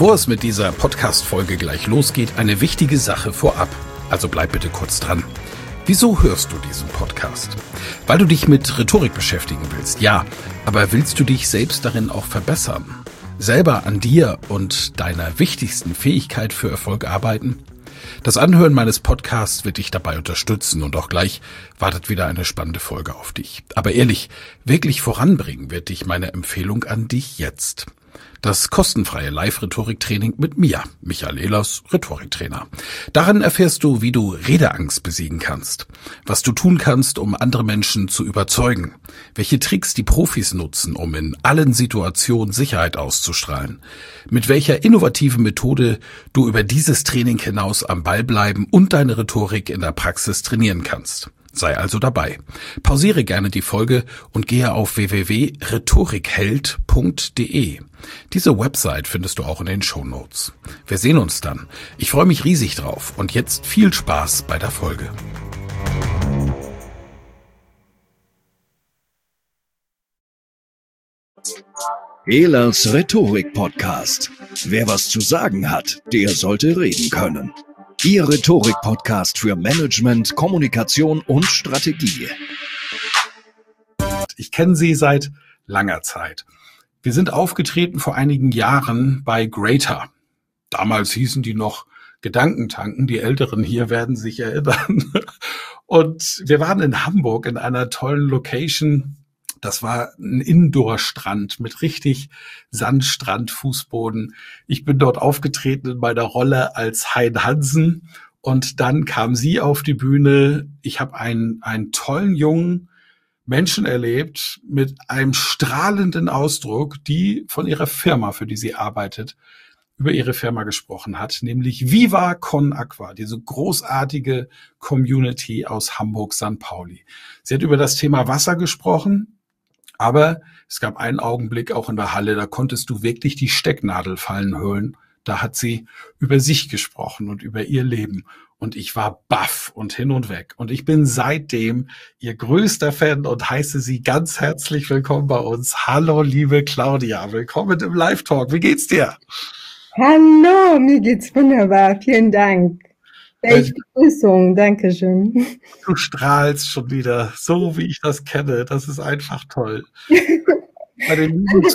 Bevor es mit dieser Podcast-Folge gleich losgeht, eine wichtige Sache vorab. Also bleib bitte kurz dran. Wieso hörst du diesen Podcast? Weil du dich mit Rhetorik beschäftigen willst, ja. Aber willst du dich selbst darin auch verbessern? Selber an dir und deiner wichtigsten Fähigkeit für Erfolg arbeiten? Das Anhören meines Podcasts wird dich dabei unterstützen und auch gleich wartet wieder eine spannende Folge auf dich. Aber ehrlich, wirklich voranbringen wird dich meine Empfehlung an dich jetzt. Das kostenfreie Live-Rhetorik-Training mit mir, Michael Ehlers, Rhetoriktrainer. Darin erfährst du, wie du Redeangst besiegen kannst, was du tun kannst, um andere Menschen zu überzeugen, welche Tricks die Profis nutzen, um in allen Situationen Sicherheit auszustrahlen, mit welcher innovativen Methode du über dieses Training hinaus am Ball bleiben und deine Rhetorik in der Praxis trainieren kannst. Sei also dabei. Pausiere gerne die Folge und gehe auf www.rhetorikheld.de. Diese Website findest du auch in den Shownotes. Wir sehen uns dann. Ich freue mich riesig drauf und jetzt viel Spaß bei der Folge. Ehlers Rhetorik-Podcast. Wer was zu sagen hat, der sollte reden können. Ihr Rhetorik-Podcast für Management, Kommunikation und Strategie. Ich kenne sie seit langer Zeit. Wir sind aufgetreten vor einigen Jahren bei Greater. Damals hießen die noch Gedankentanken. Die Älteren hier werden sich erinnern. Und wir waren in Hamburg in einer tollen Location. Das war ein Indoor-Strand mit richtig Sandstrand, Fußboden. Ich bin dort aufgetreten in meiner Rolle als Hein Hansen und dann kam sie auf die Bühne. Ich habe einen tollen jungen Menschen erlebt mit einem strahlenden Ausdruck, die von ihrer Firma, für die sie arbeitet, über ihre Firma gesprochen hat, nämlich Viva Con Agua, diese großartige Community aus Hamburg-St. Pauli. Sie hat über das Thema Wasser gesprochen. Aber es gab einen Augenblick auch in der Halle, da konntest du wirklich die Stecknadel fallen hören. Da hat sie über sich gesprochen und über ihr Leben. Und ich war baff und hin und weg. Und ich bin seitdem ihr größter Fan und heiße sie ganz herzlich willkommen bei uns. Hallo, liebe Claudia, willkommen im Live-Talk. Wie geht's dir? Hallo, mir geht's wunderbar. Vielen Dank. Welche Begrüßung, danke schön. Du strahlst schon wieder, so wie ich das kenne. Das ist einfach toll. Meine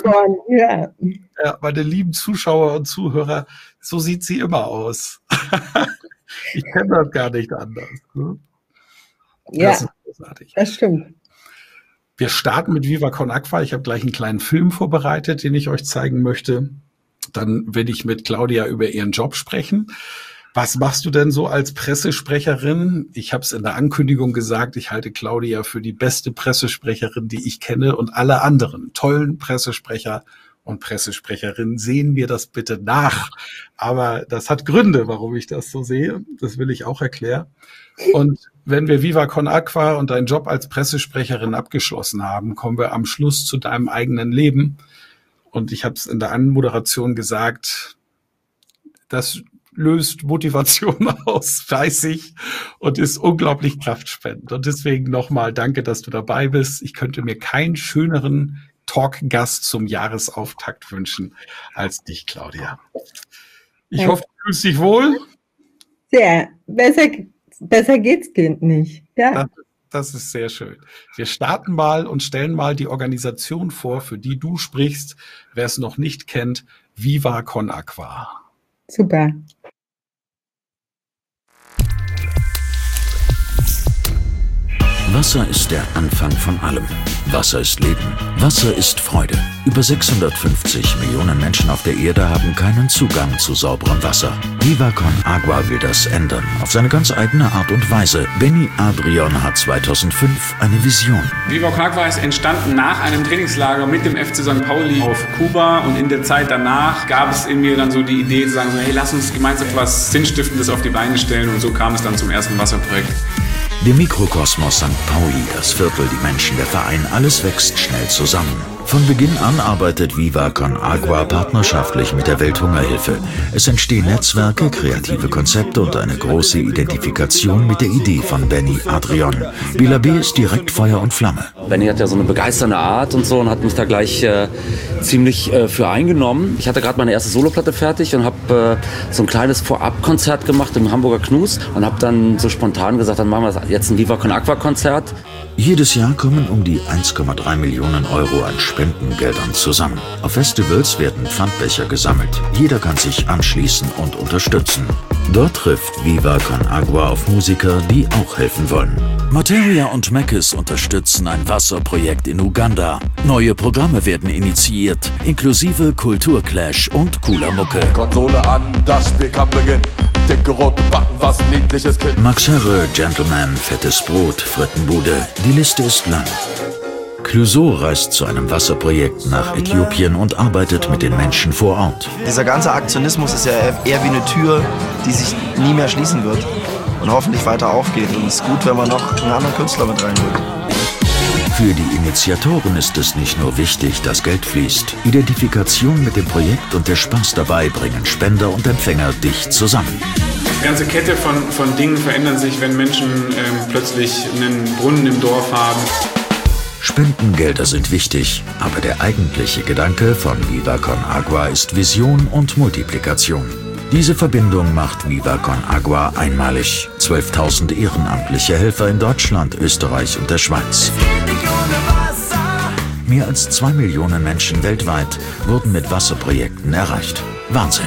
lieben Zuschauer und Zuhörer, so sieht sie immer aus. Ich kenne das gar nicht anders. Ne? Ja, das ist großartig. Das stimmt. Wir starten mit Viva Con Agua. Ich habe gleich einen kleinen Film vorbereitet, den ich euch zeigen möchte. Dann will ich mit Claudia über ihren Job sprechen. Was machst du denn so als Pressesprecherin? Ich habe es in der Ankündigung gesagt, ich halte Claudia für die beste Pressesprecherin, die ich kenne. Und alle anderen tollen Pressesprecher und Pressesprecherinnen sehen mir das bitte nach. Aber das hat Gründe, warum ich das so sehe. Das will ich auch erklären. Und wenn wir Viva Con Agua und deinen Job als Pressesprecherin abgeschlossen haben, kommen wir am Schluss zu deinem eigenen Leben. Und ich habe es in der Anmoderation gesagt, das löst Motivation aus, weiß ich, und ist unglaublich kraftspendend. Und deswegen nochmal danke, dass du dabei bist. Ich könnte mir keinen schöneren Talkgast zum Jahresauftakt wünschen als dich, Claudia. Ich hoffe, du fühlst dich wohl. Sehr. Besser geht's nicht. Ja. Das ist sehr schön. Wir starten mal und stellen mal die Organisation vor, für die du sprichst. Wer es noch nicht kennt, Viva Con Agua. Super. Wasser ist der Anfang von allem. Wasser ist Leben. Wasser ist Freude. Über 650 Millionen Menschen auf der Erde haben keinen Zugang zu sauberem Wasser. Viva Con Agua will das ändern, auf seine ganz eigene Art und Weise. Benny Adrian hat 2005 eine Vision. Viva Con Agua ist entstanden nach einem Trainingslager mit dem FC St. Pauli auf Kuba. Und in der Zeit danach gab es in mir dann so die Idee zu sagen, hey, lass uns gemeinsam etwas Sinnstiftendes auf die Beine stellen. Und so kam es dann zum ersten Wasserprojekt. Der Mikrokosmos St. Pauli, das Viertel, die Menschen, der Verein, alles wächst schnell zusammen. Von Beginn an arbeitet Viva Con Agua partnerschaftlich mit der Welthungerhilfe. Es entstehen Netzwerke, kreative Konzepte und eine große Identifikation mit der Idee von Benny Adrian. Bela B. ist direkt Feuer und Flamme. Benny hat ja so eine begeisternde Art und so und hat mich da gleich ziemlich für eingenommen. Ich hatte gerade meine erste Soloplatte fertig und habe so ein kleines Vorabkonzert gemacht im Hamburger Knus und habe dann so spontan gesagt, dann machen wir jetzt ein Viva Con Agua Konzert. Jedes Jahr kommen um die 1,3 Millionen Euro an Spendengeldern zusammen. Auf Festivals werden Pfandbecher gesammelt. Jeder kann sich anschließen und unterstützen. Dort trifft Viva Con Agua auf Musiker, die auch helfen wollen. Materia und Mekis unterstützen ein Wasserprojekt in Uganda. Neue Programme werden initiiert, inklusive Kulturclash und cooler Mucke. Konsole an, das Spiel kann beginnen. Dicke rote Backen, was ein niedliches Kind. Max Herre, Gentleman, fettes Brot, Frittenbude. Die Liste ist lang. Clouseau reist zu einem Wasserprojekt nach Äthiopien und arbeitet mit den Menschen vor Ort. Dieser ganze Aktionismus ist ja eher wie eine Tür, die sich nie mehr schließen wird und hoffentlich weiter aufgeht. Und es ist gut, wenn man noch einen anderen Künstler mit reinholt. Für die Initiatoren ist es nicht nur wichtig, dass Geld fließt. Identifikation mit dem Projekt und der Spaß dabei bringen Spender und Empfänger dicht zusammen. Die ganze Kette von Dingen verändern sich, wenn Menschen plötzlich einen Brunnen im Dorf haben. Spendengelder sind wichtig, aber der eigentliche Gedanke von Viva Con Agua ist Vision und Multiplikation. Diese Verbindung macht Viva Con Agua einmalig. 12.000 ehrenamtliche Helfer in Deutschland, Österreich und der Schweiz. Mehr als 2 Millionen Menschen weltweit wurden mit Wasserprojekten erreicht. Wahnsinn.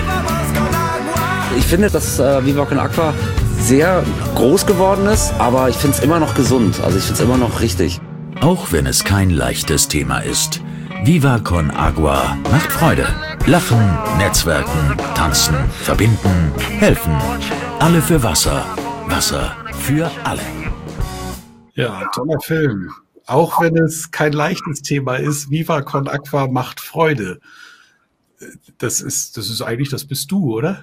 Ich finde, dass Viva Con Agua sehr groß geworden ist, aber ich finde es immer noch gesund. Also ich finde es immer noch richtig. Auch wenn es kein leichtes Thema ist. Viva Con Agua macht Freude. Lachen, Netzwerken, tanzen, verbinden, helfen. Alle für Wasser. Wasser für alle. Ja, toller Film. Auch wenn es kein leichtes Thema ist, Viva Con Agua macht Freude. Das ist eigentlich, das bist du, oder?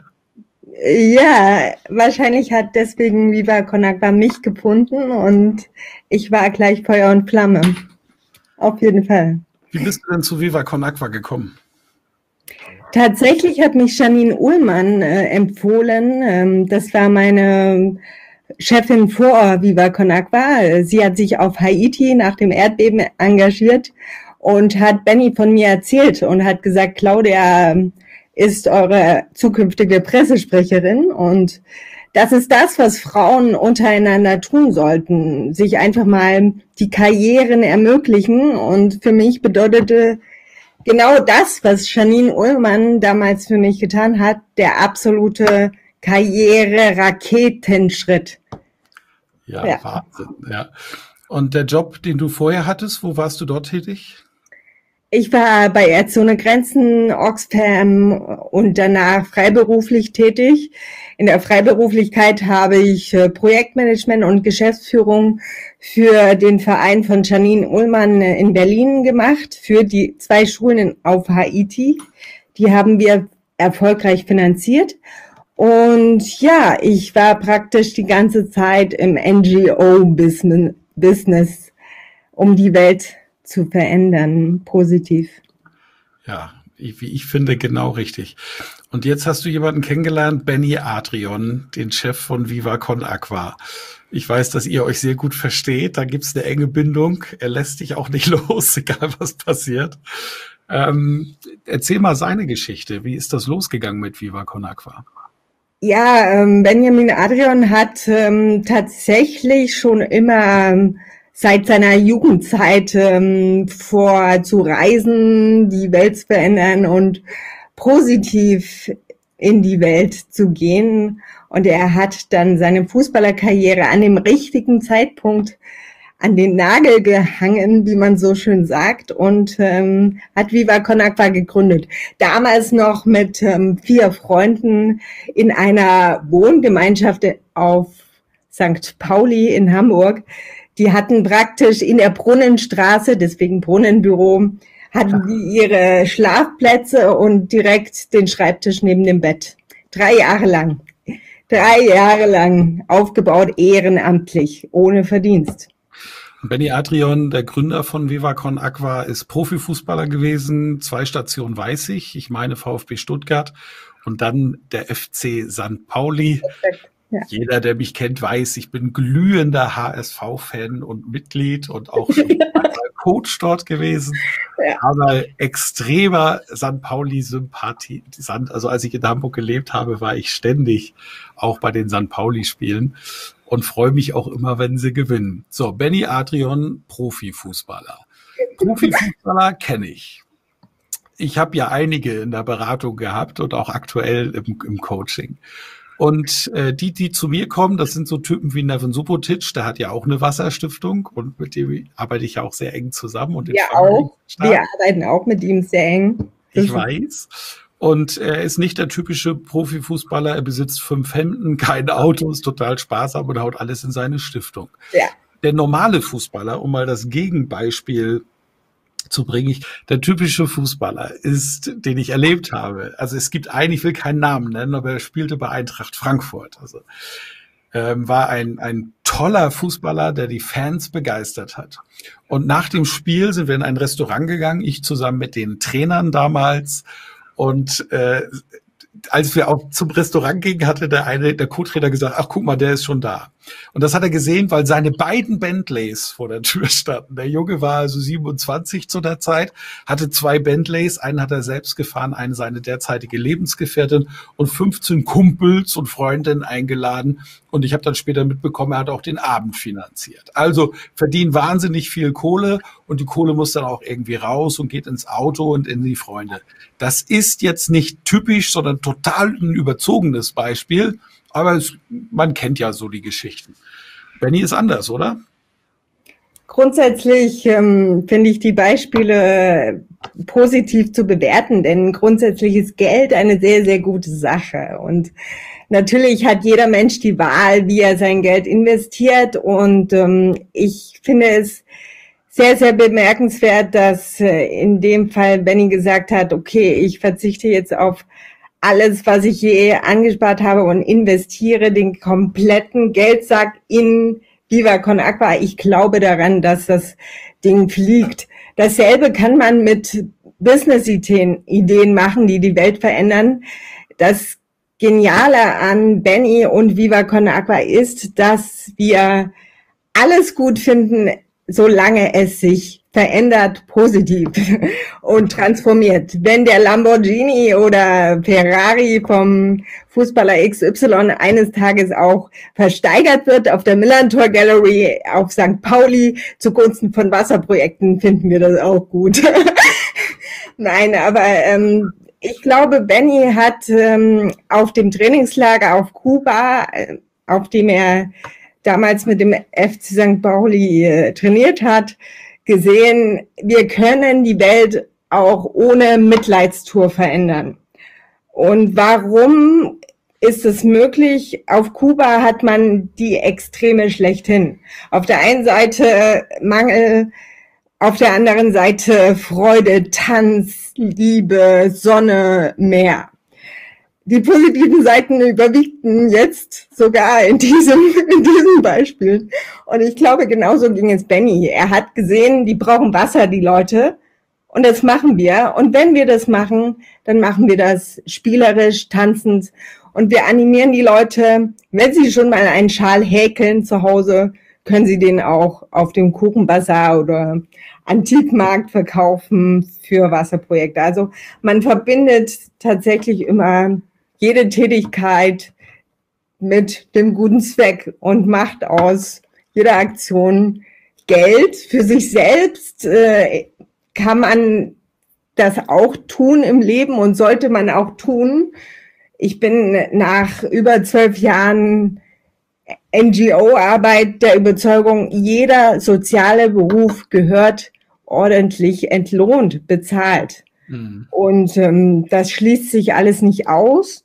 Ja, wahrscheinlich hat deswegen Viva Con Agua mich gefunden und ich war gleich Feuer und Flamme. Auf jeden Fall. Wie bist du denn zu Viva Con Agua gekommen? Tatsächlich hat mich Janine Ullmann empfohlen. Das war meine Chefin vor Viva Con Agua. Sie hat sich auf Haiti nach dem Erdbeben engagiert und hat Benny von mir erzählt und hat gesagt, Claudia ist eure zukünftige Pressesprecherin und das ist das, was Frauen untereinander tun sollten, sich einfach mal die Karrieren ermöglichen und für mich bedeutete genau das, was Janine Ullmann damals für mich getan hat, der absolute Karriere-Raketenschritt. Ja, Wahnsinn, ja. Und der Job, den du vorher hattest, wo warst du dort tätig? Ich war bei Ärzte ohne Grenzen, Oxfam und danach freiberuflich tätig. In der Freiberuflichkeit habe ich Projektmanagement und Geschäftsführung für den Verein von Janine Ullmann in Berlin gemacht, für die 2 Schulen auf Haiti. Die haben wir erfolgreich finanziert. Und ja, ich war praktisch die ganze Zeit im NGO-Business, um die Welt zu verändern, positiv. Ja, wie ich finde, genau richtig. Und jetzt hast du jemanden kennengelernt, Benny Adrian, den Chef von Viva Con Agua. Ich weiß, dass ihr euch sehr gut versteht. Da gibt's eine enge Bindung. Er lässt dich auch nicht los, egal was passiert. Erzähl mal seine Geschichte. Wie ist das losgegangen mit Viva Con Agua? Ja, Benjamin Adrian hat tatsächlich schon immer seit seiner Jugendzeit vor zu reisen, die Welt zu verändern und positiv in die Welt zu gehen. Und er hat dann seine Fußballerkarriere an dem richtigen Zeitpunkt an den Nagel gehangen, wie man so schön sagt, und hat Viva Con Agua gegründet. Damals noch mit 4 Freunden in einer Wohngemeinschaft auf St. Pauli in Hamburg. Die hatten praktisch in der Brunnenstraße, deswegen Brunnenbüro, hatten die ihre Schlafplätze und direkt den Schreibtisch neben dem Bett. 3 Jahre lang. 3 Jahre lang aufgebaut, ehrenamtlich, ohne Verdienst. Benny Adrian, der Gründer von Viva Con Agua, ist Profifußballer gewesen. 2 Stationen weiß ich. Ich meine VfB Stuttgart und dann der FC St. Pauli. Ja. Jeder, der mich kennt, weiß, ich bin glühender HSV-Fan und Mitglied und auch schon Coach dort gewesen. Ja. Aber extremer St. Pauli-Sympathisant. Also als ich in Hamburg gelebt habe, war ich ständig auch bei den St. Pauli-Spielen und freue mich auch immer, wenn sie gewinnen. So, Benny Adrian, Profifußballer. Profifußballer kenne ich. Ich habe ja einige in der Beratung gehabt und auch aktuell im Coaching. Und die zu mir kommen, das sind so Typen wie Neven Subotic, der hat ja auch eine Wasserstiftung und mit dem arbeite ich ja auch sehr eng zusammen. Und wir auch. Wir arbeiten auch mit ihm sehr eng. Ich weiß. Und er ist nicht der typische Profifußballer, er besitzt 5 Hemden, kein Auto, ist total sparsam und haut alles in seine Stiftung. Ja. Der normale Fußballer, um mal das Gegenbeispiel zu bringen, der typische Fußballer ist, den ich erlebt habe. Also es gibt einen, ich will keinen Namen nennen, aber er spielte bei Eintracht Frankfurt. Also war ein toller Fußballer, der die Fans begeistert hat. Und nach dem Spiel sind wir in ein Restaurant gegangen, ich zusammen mit den Trainern damals. Und als wir auch zum Restaurant gingen, hatte der Co-Trainer gesagt, ach guck mal, der ist schon da. Und das hat er gesehen, weil seine beiden Bentleys vor der Tür standen. Der Junge war also 27 zu der Zeit, hatte 2 Bentleys, einen hat er selbst gefahren, eine seine derzeitige Lebensgefährtin und 15 Kumpels und Freundinnen eingeladen. Und ich habe dann später mitbekommen, er hat auch den Abend finanziert. Also verdienen wahnsinnig viel Kohle und die Kohle muss dann auch irgendwie raus und geht ins Auto und in die Freunde. Das ist jetzt nicht typisch, sondern total ein überzogenes Beispiel. Aber man kennt ja so die Geschichten. Benny ist anders, oder? Grundsätzlich finde ich die Beispiele positiv zu bewerten, denn grundsätzlich ist Geld eine sehr, sehr gute Sache. Und natürlich hat jeder Mensch die Wahl, wie er sein Geld investiert. Und ich finde es sehr, sehr bemerkenswert, dass in dem Fall Benny gesagt hat, okay, ich verzichte jetzt auf alles, was ich je angespart habe und investiere den kompletten Geldsack in Viva Con Agua. Ich glaube daran, dass das Ding fliegt. Dasselbe kann man mit Business-Ideen machen, die die Welt verändern. Das Geniale an Benny und Viva Con Agua ist, dass wir alles gut finden, solange es sich verändert, positiv und transformiert. Wenn der Lamborghini oder Ferrari vom Fußballer XY eines Tages auch versteigert wird auf der Millantor Gallery auf St. Pauli zugunsten von Wasserprojekten, finden wir das auch gut. Nein, aber ich glaube, Benny hat auf dem Trainingslager auf Kuba, auf dem er damals mit dem FC St. Pauli trainiert hat, gesehen, wir können die Welt auch ohne Mitleidstour verändern. Und warum ist es möglich? Auf Kuba hat man die Extreme schlechthin. Auf der einen Seite Mangel, auf der anderen Seite Freude, Tanz, Liebe, Sonne, Meer. Die positiven Seiten überwiegten jetzt sogar in diesem Beispiel. Und ich glaube, genauso ging es Benny. Er hat gesehen, die brauchen Wasser, die Leute. Und das machen wir. Und wenn wir das machen, dann machen wir das spielerisch, tanzend. Und wir animieren die Leute, wenn sie schon mal einen Schal häkeln zu Hause, können sie den auch auf dem Kuchenbazar oder Antikmarkt verkaufen für Wasserprojekte. Also man verbindet tatsächlich immer jede Tätigkeit mit dem guten Zweck und macht aus jeder Aktion Geld. Für sich selbst kann man das auch tun im Leben und sollte man auch tun. Ich bin nach über 12 Jahren NGO-Arbeit der Überzeugung, jeder soziale Beruf gehört ordentlich entlohnt, bezahlt. Mhm. Und das schließt sich alles nicht aus.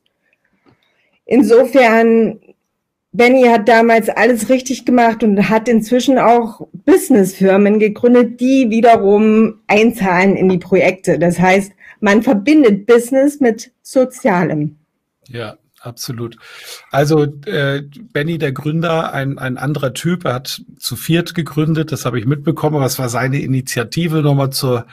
Insofern, Benny hat damals alles richtig gemacht und hat inzwischen auch Businessfirmen gegründet, die wiederum einzahlen in die Projekte. Das heißt, man verbindet Business mit Sozialem. Ja, Absolut. Also Benny, der Gründer, ein anderer Typ, er hat zu viert gegründet, das habe ich mitbekommen, aber es war seine Initiative, nochmal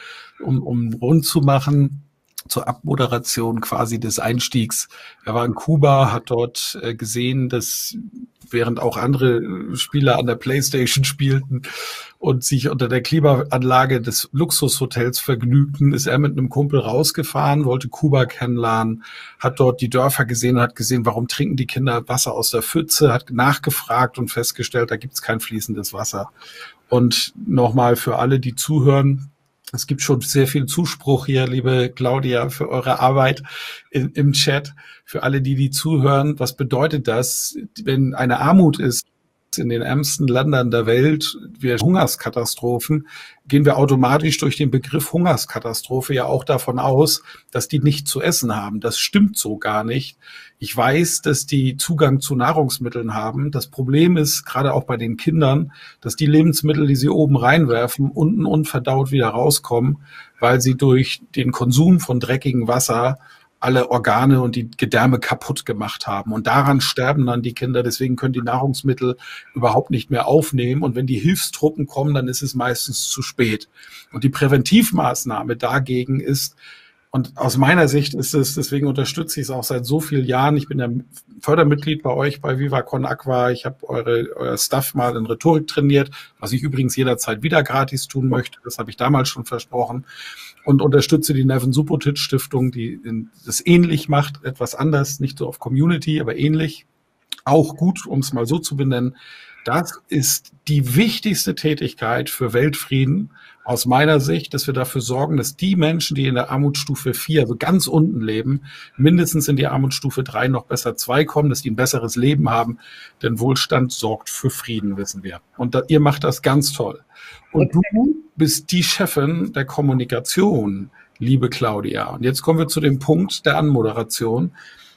um rund zu machen, zur Abmoderation quasi des Einstiegs. Er war in Kuba, hat dort gesehen, dass während auch andere Spieler an der PlayStation spielten und sich unter der Klimaanlage des Luxushotels vergnügten, ist er mit einem Kumpel rausgefahren, wollte Kuba kennenlernen, hat dort die Dörfer gesehen und hat gesehen, warum trinken die Kinder Wasser aus der Pfütze, hat nachgefragt und festgestellt, da gibt's kein fließendes Wasser. Und nochmal für alle, die zuhören, es gibt schon sehr viel Zuspruch hier, liebe Claudia, für eure Arbeit im Chat. Für alle, die zuhören, was bedeutet das, wenn eine Armut ist in den ärmsten Ländern der Welt, wir Hungerskatastrophen, gehen wir automatisch durch den Begriff Hungerskatastrophe ja auch davon aus, dass die nicht zu essen haben. Das stimmt so gar nicht. Ich weiß, dass die Zugang zu Nahrungsmitteln haben. Das Problem ist, gerade auch bei den Kindern, dass die Lebensmittel, die sie oben reinwerfen, unten unverdaut wieder rauskommen, weil sie durch den Konsum von dreckigem Wasser alle Organe und die Gedärme kaputt gemacht haben. Und daran sterben dann die Kinder. Deswegen können die Nahrungsmittel überhaupt nicht mehr aufnehmen. Und wenn die Hilfstruppen kommen, dann ist es meistens zu spät. Und die Präventivmaßnahme dagegen ist, und aus meiner Sicht ist es, deswegen unterstütze ich es auch seit so vielen Jahren. Ich bin ja Fördermitglied bei euch, bei Viva Con Agua. Ich habe euer Staff mal in Rhetorik trainiert, was ich übrigens jederzeit wieder gratis tun möchte. Das habe ich damals schon versprochen. Und unterstütze die Neven Subotic Stiftung, die das ähnlich macht, etwas anders, nicht so auf Community, aber ähnlich. Auch gut, um es mal so zu benennen. Das ist die wichtigste Tätigkeit für Weltfrieden aus meiner Sicht, dass wir dafür sorgen, dass die Menschen, die in der Armutsstufe 4, also ganz unten leben, mindestens in die Armutsstufe 3, noch besser 2 kommen, dass die ein besseres Leben haben. Denn Wohlstand sorgt für Frieden, wissen wir. Und ihr macht das ganz toll. Und du bist die Chefin der Kommunikation, liebe Claudia. Und jetzt kommen wir zu dem Punkt der Anmoderation.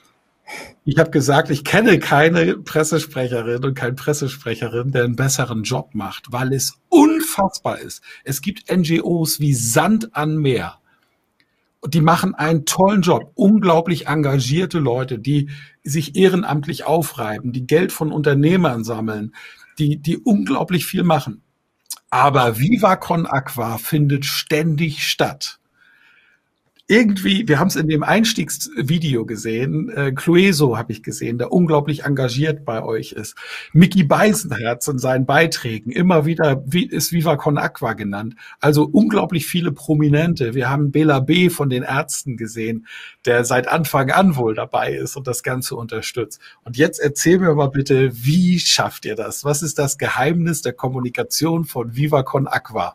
Ich habe gesagt, ich kenne keine Pressesprecherin und keinen Pressesprecherin, der einen besseren Job macht, weil es unfassbar ist. Es gibt NGOs wie Sand an Meer. Und die machen einen tollen Job. Unglaublich engagierte Leute, die sich ehrenamtlich aufreiben, die Geld von Unternehmern sammeln, die unglaublich viel machen. Aber Viva Con Agua findet ständig statt. Irgendwie, wir haben es in dem Einstiegsvideo gesehen, Clueso habe ich gesehen, der unglaublich engagiert bei euch ist. Mickey Beisenherz in seinen Beiträgen, immer wieder ist Viva Con Agua genannt. Also unglaublich viele Prominente. Wir haben Bela B. von den Ärzten gesehen, der seit Anfang an wohl dabei ist und das Ganze unterstützt. Und jetzt erzähl mir mal bitte, wie schafft ihr das? Was ist das Geheimnis der Kommunikation von Viva Con Agua?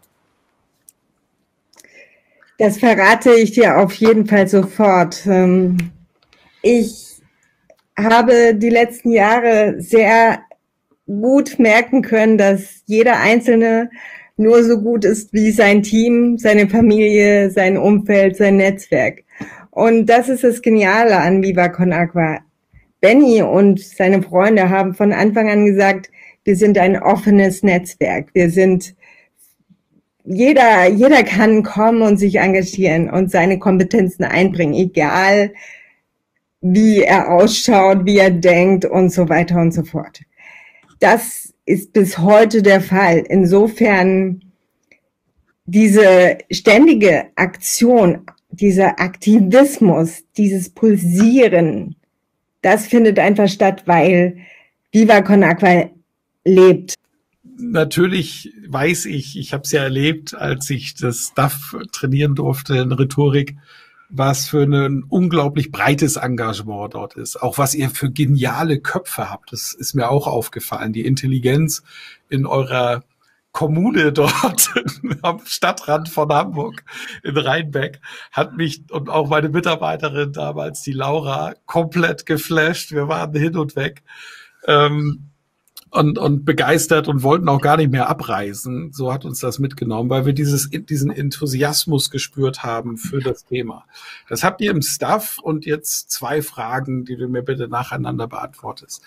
Das verrate ich dir auf jeden Fall sofort. Ich habe die letzten Jahre sehr gut merken können, dass jeder Einzelne nur so gut ist wie sein Team, seine Familie, sein Umfeld, sein Netzwerk. Und das ist das Geniale an Viva Con Agua. Benny und seine Freunde haben von Anfang an gesagt, wir sind ein offenes Netzwerk. Wir sind jeder kann kommen und sich engagieren und seine Kompetenzen einbringen, egal wie er ausschaut, wie er denkt und so weiter und so fort. Das ist bis heute der Fall. Insofern diese ständige Aktion, dieser Aktivismus, dieses Pulsieren, das findet einfach statt, weil Viva Con Agua lebt. Natürlich weiß ich habe es ja erlebt, als ich das Staff trainieren durfte in Rhetorik, was für ein unglaublich breites Engagement dort ist. Auch was ihr für geniale Köpfe habt, das ist mir auch aufgefallen. Die Intelligenz in eurer Kommune dort am Stadtrand von Hamburg in Rheinbeck hat mich und auch meine Mitarbeiterin damals, die Laura, komplett geflasht. Wir waren hin und weg. Und begeistert und wollten auch gar nicht mehr abreisen. So hat uns das mitgenommen, weil wir diesen Enthusiasmus gespürt haben für das Thema. Das habt ihr im Staff und jetzt 2 Fragen, die du mir bitte nacheinander beantwortest.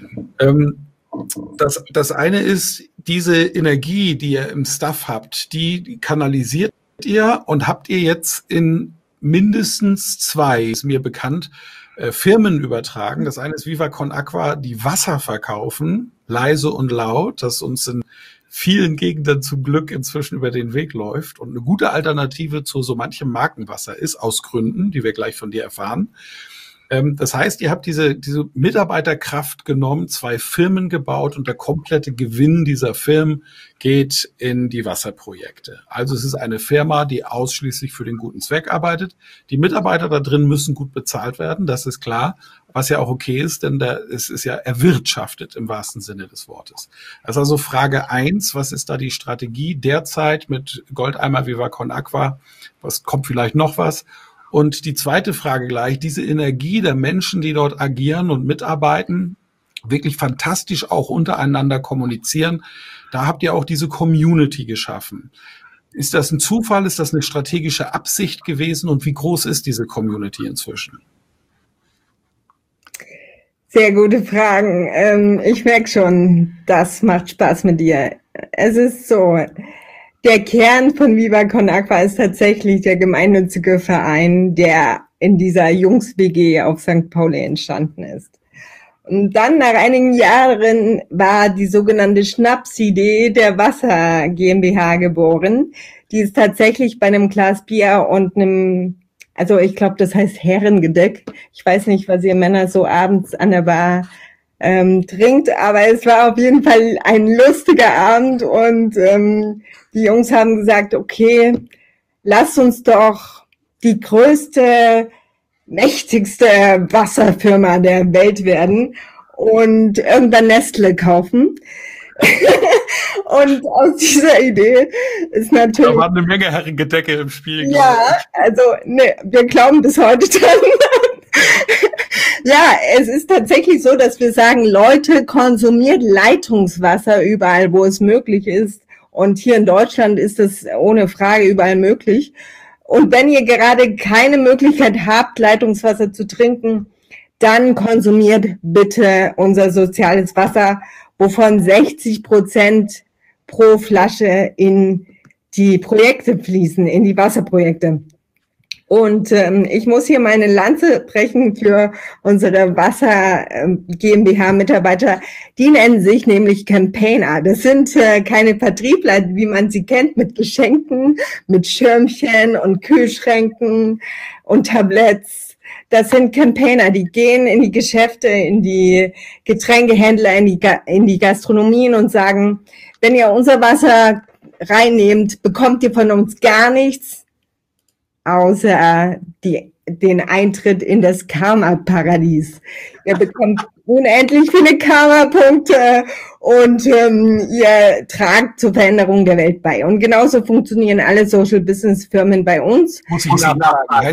Das eine ist, diese Energie, die ihr im Staff habt, die kanalisiert ihr und habt ihr jetzt in mindestens 2, ist mir bekannt, Firmen übertragen. Das eine ist Viva Con Aqua, die Wasser verkaufen, leise und laut, das uns in vielen Gegenden zum Glück inzwischen über den Weg läuft und eine gute Alternative zu so manchem Markenwasser ist, aus Gründen, die wir gleich von dir erfahren. Das heißt, ihr habt diese Mitarbeiterkraft genommen, 2 Firmen gebaut und der komplette Gewinn dieser Firmen geht in die Wasserprojekte. Also es ist eine Firma, die ausschließlich für den guten Zweck arbeitet. Die Mitarbeiter da drin müssen gut bezahlt werden, das ist klar, was ja auch okay ist, denn es ist ja erwirtschaftet im wahrsten Sinne des Wortes. Das ist also Frage 1, was ist da die Strategie derzeit mit Goldeimer Viva Con Aqua? Was kommt vielleicht noch was? Und die zweite Frage gleich, diese Energie der Menschen, die dort agieren und mitarbeiten, wirklich fantastisch auch untereinander kommunizieren, da habt ihr auch diese Community geschaffen. Ist das ein Zufall? Ist das eine strategische Absicht gewesen? Und wie groß ist diese Community inzwischen? Sehr gute Fragen. Ich merke schon, das macht Spaß mit dir. Es ist so, der Kern von Viva Con Aqua ist tatsächlich der gemeinnützige Verein, der in dieser Jungs-WG auf St. Pauli entstanden ist. Und dann nach einigen Jahren war die sogenannte Schnapsidee der Wasser GmbH geboren. Die ist tatsächlich bei einem Glas Bier und einem, also ich glaube, das heißt Herrengedeck. Ich weiß nicht, was ihr Männer so abends an der Bar trinkt, aber es war auf jeden Fall ein lustiger Abend und die Jungs haben gesagt, okay, lasst uns doch die größte, mächtigste Wasserfirma der Welt werden und irgendwann Nestle kaufen. Und aus dieser Idee ist natürlich... Da war eine Menge Herrengedecke im Spiel. Ja, also ne, wir glauben bis heute dran. Ja, es ist tatsächlich so, dass wir sagen, Leute, konsumiert Leitungswasser überall, wo es möglich ist. Und hier in Deutschland ist es ohne Frage überall möglich. Und wenn ihr gerade keine Möglichkeit habt, Leitungswasser zu trinken, dann konsumiert bitte unser soziales Wasser, wovon 60% pro Flasche in die Projekte fließen, in die Wasserprojekte. Und ich muss hier meine Lanze brechen für unsere Wasser GmbH-Mitarbeiter. Die nennen sich nämlich Campaigner. Das sind keine Vertriebler, wie man sie kennt, mit Geschenken, mit Schirmchen und Kühlschränken und Tabletts. Das sind Campaigner, die gehen in die Geschäfte, in die Getränkehändler, in die Gastronomien und sagen, wenn ihr unser Wasser reinnehmt, bekommt ihr von uns gar nichts, außer den Eintritt in das Karma-Paradies. Ihr bekommt unendlich viele Karma-Punkte und ihr tragt zur Veränderung der Welt bei. Und genauso funktionieren alle Social-Business-Firmen bei uns. Muss ich sagen,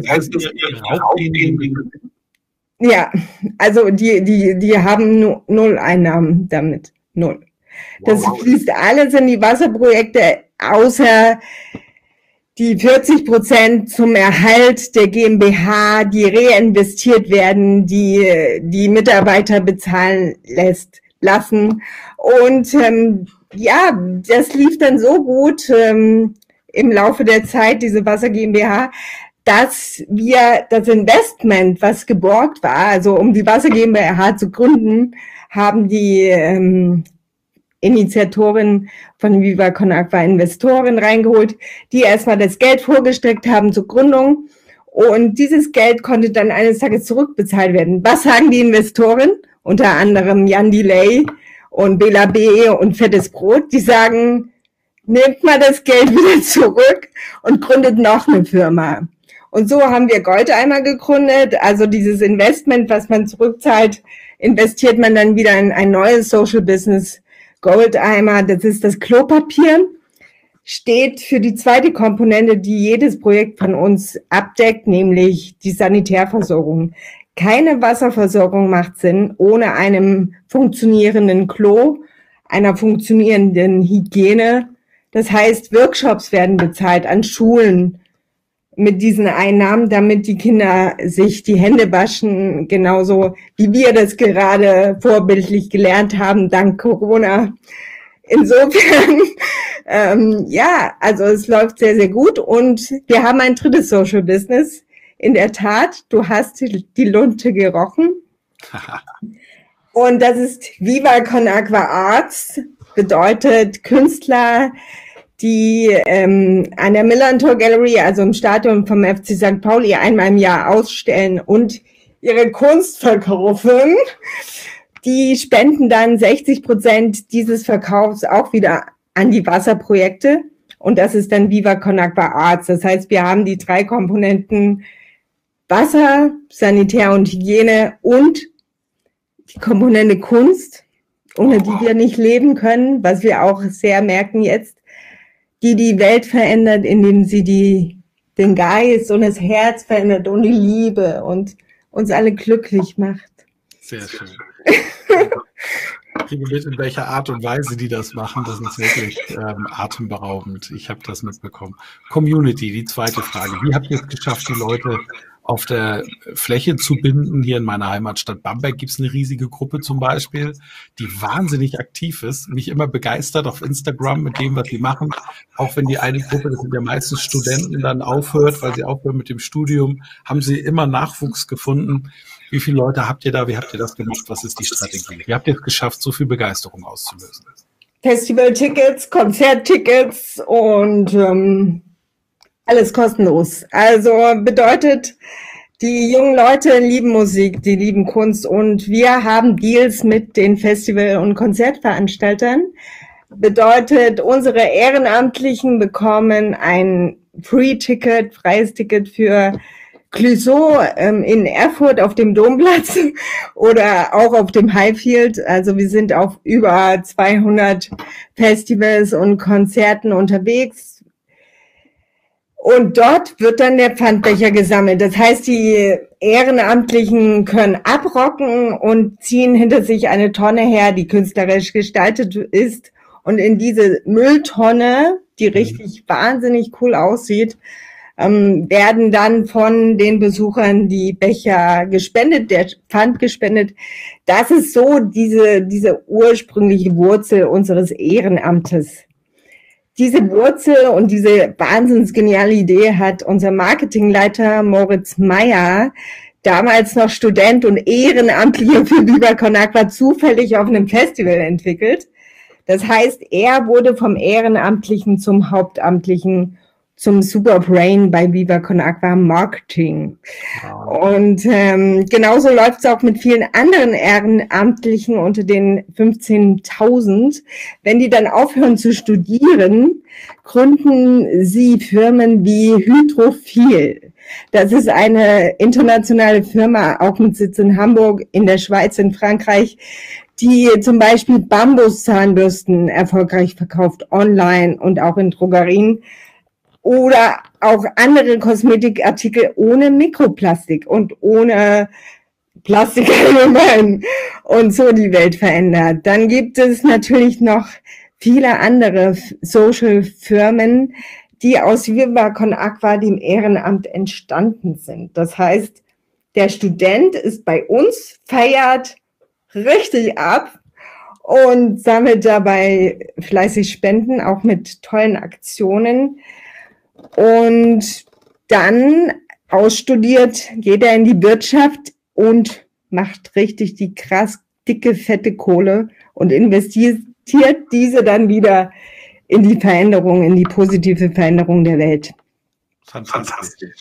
ja, also die haben null Einnahmen damit. Null. Das fließt alles in die Wasserprojekte, außer die 40% zum Erhalt der GmbH, die reinvestiert werden, die Mitarbeiter bezahlen lassen. Und ja, das lief dann so gut im Laufe der Zeit, diese Wasser GmbH, dass wir das Investment, was geborgt war, also um die Wasser GmbH zu gründen, haben die Initiatoren von Viva Con Aqua Investoren reingeholt, die erstmal das Geld vorgestreckt haben zur Gründung. Und dieses Geld konnte dann eines Tages zurückbezahlt werden. Was sagen die Investoren? Unter anderem Jan Delay und Bela B. und Fettes Brot. Die sagen, nehmt mal das Geld wieder zurück und gründet noch eine Firma. Und so haben wir Goldeimer gegründet. Also dieses Investment, was man zurückzahlt, investiert man dann wieder in ein neues Social Business. Goldeimer, das ist das Klopapier, steht für die zweite Komponente, die jedes Projekt von uns abdeckt, nämlich die Sanitärversorgung. Keine Wasserversorgung macht Sinn ohne einem funktionierenden Klo, einer funktionierenden Hygiene. Das heißt, Workshops werden bezahlt an Schulen mit diesen Einnahmen, damit die Kinder sich die Hände waschen, genauso wie wir das gerade vorbildlich gelernt haben, dank Corona. Insofern, ja, also es läuft sehr, sehr gut und wir haben ein drittes Social Business in der Tat, du hast die Lunte gerochen. Und das ist Viva Con Agua Arts, bedeutet Künstler, die an der Millantor Gallery, also im Stadion vom FC St. Pauli, einmal im Jahr ausstellen und ihre Kunst verkaufen. Die spenden dann 60% dieses Verkaufs auch wieder an die Wasserprojekte. Und das ist dann Viva Con Agua Arts. Das heißt, wir haben die 3 Komponenten Wasser, Sanitär und Hygiene und die Komponente Kunst, ohne die wir nicht leben können, was wir auch sehr merken jetzt, die Welt verändert, indem sie den Geist und das Herz verändert und die Liebe und uns alle glücklich macht. Sehr schön. Ich kriege mit, in welcher Art und Weise die das machen. Das ist wirklich atemberaubend. Ich habe das mitbekommen. Community, die zweite Frage. Wie habt ihr es geschafft, die Leute auf der Fläche zu binden? Hier in meiner Heimatstadt Bamberg gibt es eine riesige Gruppe zum Beispiel, die wahnsinnig aktiv ist, mich immer begeistert auf Instagram mit dem, was sie machen. Auch wenn die eine Gruppe, das sind ja meistens Studenten, dann aufhört, weil sie aufhören mit dem Studium, haben sie immer Nachwuchs gefunden. Wie viele Leute habt ihr da? Wie habt ihr das gemacht? Was ist die Strategie? Wie habt ihr es geschafft, so viel Begeisterung auszulösen? Festivaltickets, Konzerttickets und alles kostenlos. Also bedeutet, die jungen Leute lieben Musik, die lieben Kunst und wir haben Deals mit den Festival- und Konzertveranstaltern. Bedeutet, unsere Ehrenamtlichen bekommen ein Free-Ticket, freies Ticket für Clouseau in Erfurt auf dem Domplatz oder auch auf dem Highfield. Also wir sind auf über 200 Festivals und Konzerten unterwegs. Und dort wird dann der Pfandbecher gesammelt. Das heißt, die Ehrenamtlichen können abrocken und ziehen hinter sich eine Tonne her, die künstlerisch gestaltet ist. Und in diese Mülltonne, die richtig wahnsinnig cool aussieht, werden dann von den Besuchern die Becher gespendet, der Pfand gespendet. Das ist so diese ursprüngliche Wurzel unseres Ehrenamtes. Diese Wurzel und diese wahnsinnig geniale Idee hat unser Marketingleiter Moritz Meyer, damals noch Student und Ehrenamtlicher für Viva Con Agua, zufällig auf einem Festival entwickelt. Das heißt, er wurde vom Ehrenamtlichen zum Hauptamtlichen, zum Superbrain bei Viva Con Agua Marketing. Wow. Und genauso läuft es auch mit vielen anderen Ehrenamtlichen unter den 15.000. Wenn die dann aufhören zu studieren, gründen sie Firmen wie Hydrophil. Das ist eine internationale Firma, auch mit Sitz in Hamburg, in der Schweiz, in Frankreich, die zum Beispiel Bambuszahnbürsten erfolgreich verkauft, online und auch in Drogerien. Oder auch andere Kosmetikartikel ohne Mikroplastik und ohne Plastik allgemein und so die Welt verändert. Dann gibt es natürlich noch viele andere Social-Firmen, die aus Viva Con Agua, dem Ehrenamt, entstanden sind. Das heißt, der Student ist bei uns, feiert richtig ab und sammelt dabei fleißig Spenden, auch mit tollen Aktionen. Und dann ausstudiert geht er in die Wirtschaft und macht richtig die krass dicke, fette Kohle und investiert diese dann wieder in die Veränderung, in die positive Veränderung der Welt. Fantastisch.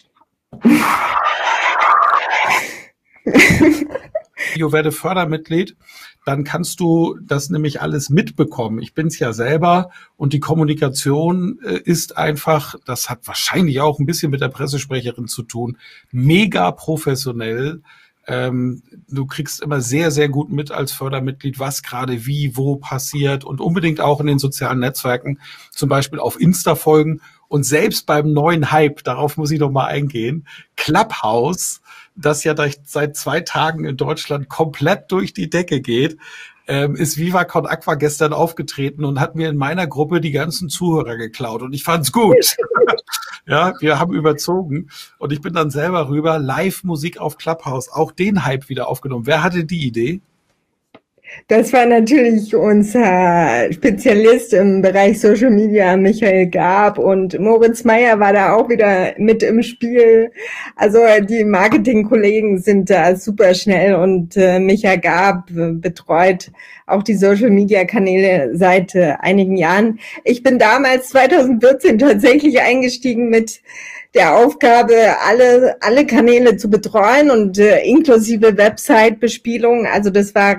Werde Fördermitglied, dann kannst du das nämlich alles mitbekommen. Ich bin's ja selber und die Kommunikation ist einfach, das hat wahrscheinlich auch ein bisschen mit der Pressesprecherin zu tun, mega professionell. Du kriegst immer sehr, sehr gut mit als Fördermitglied, was gerade wie, wo passiert und unbedingt auch in den sozialen Netzwerken, zum Beispiel auf Insta folgen und selbst beim neuen Hype, darauf muss ich noch mal eingehen, Clubhouse, das ja seit 2 Tagen in Deutschland komplett durch die Decke geht, ist Viva Con Agua gestern aufgetreten und hat mir in meiner Gruppe die ganzen Zuhörer geklaut und ich fand's gut. Ja, wir haben überzogen und ich bin dann selber rüber, Live-Musik auf Clubhouse, auch den Hype wieder aufgenommen. Wer hatte die Idee? Das war natürlich unser Spezialist im Bereich Social Media, Michael Gab, und Moritz Meyer war da auch wieder mit im Spiel. Also die Marketingkollegen sind da super schnell, und Michael Gab betreut auch die Social Media Kanäle seit einigen Jahren. Ich bin damals 2014 tatsächlich eingestiegen mit der Aufgabe, alle Kanäle zu betreuen und inklusive Website-Bespielung. Also das war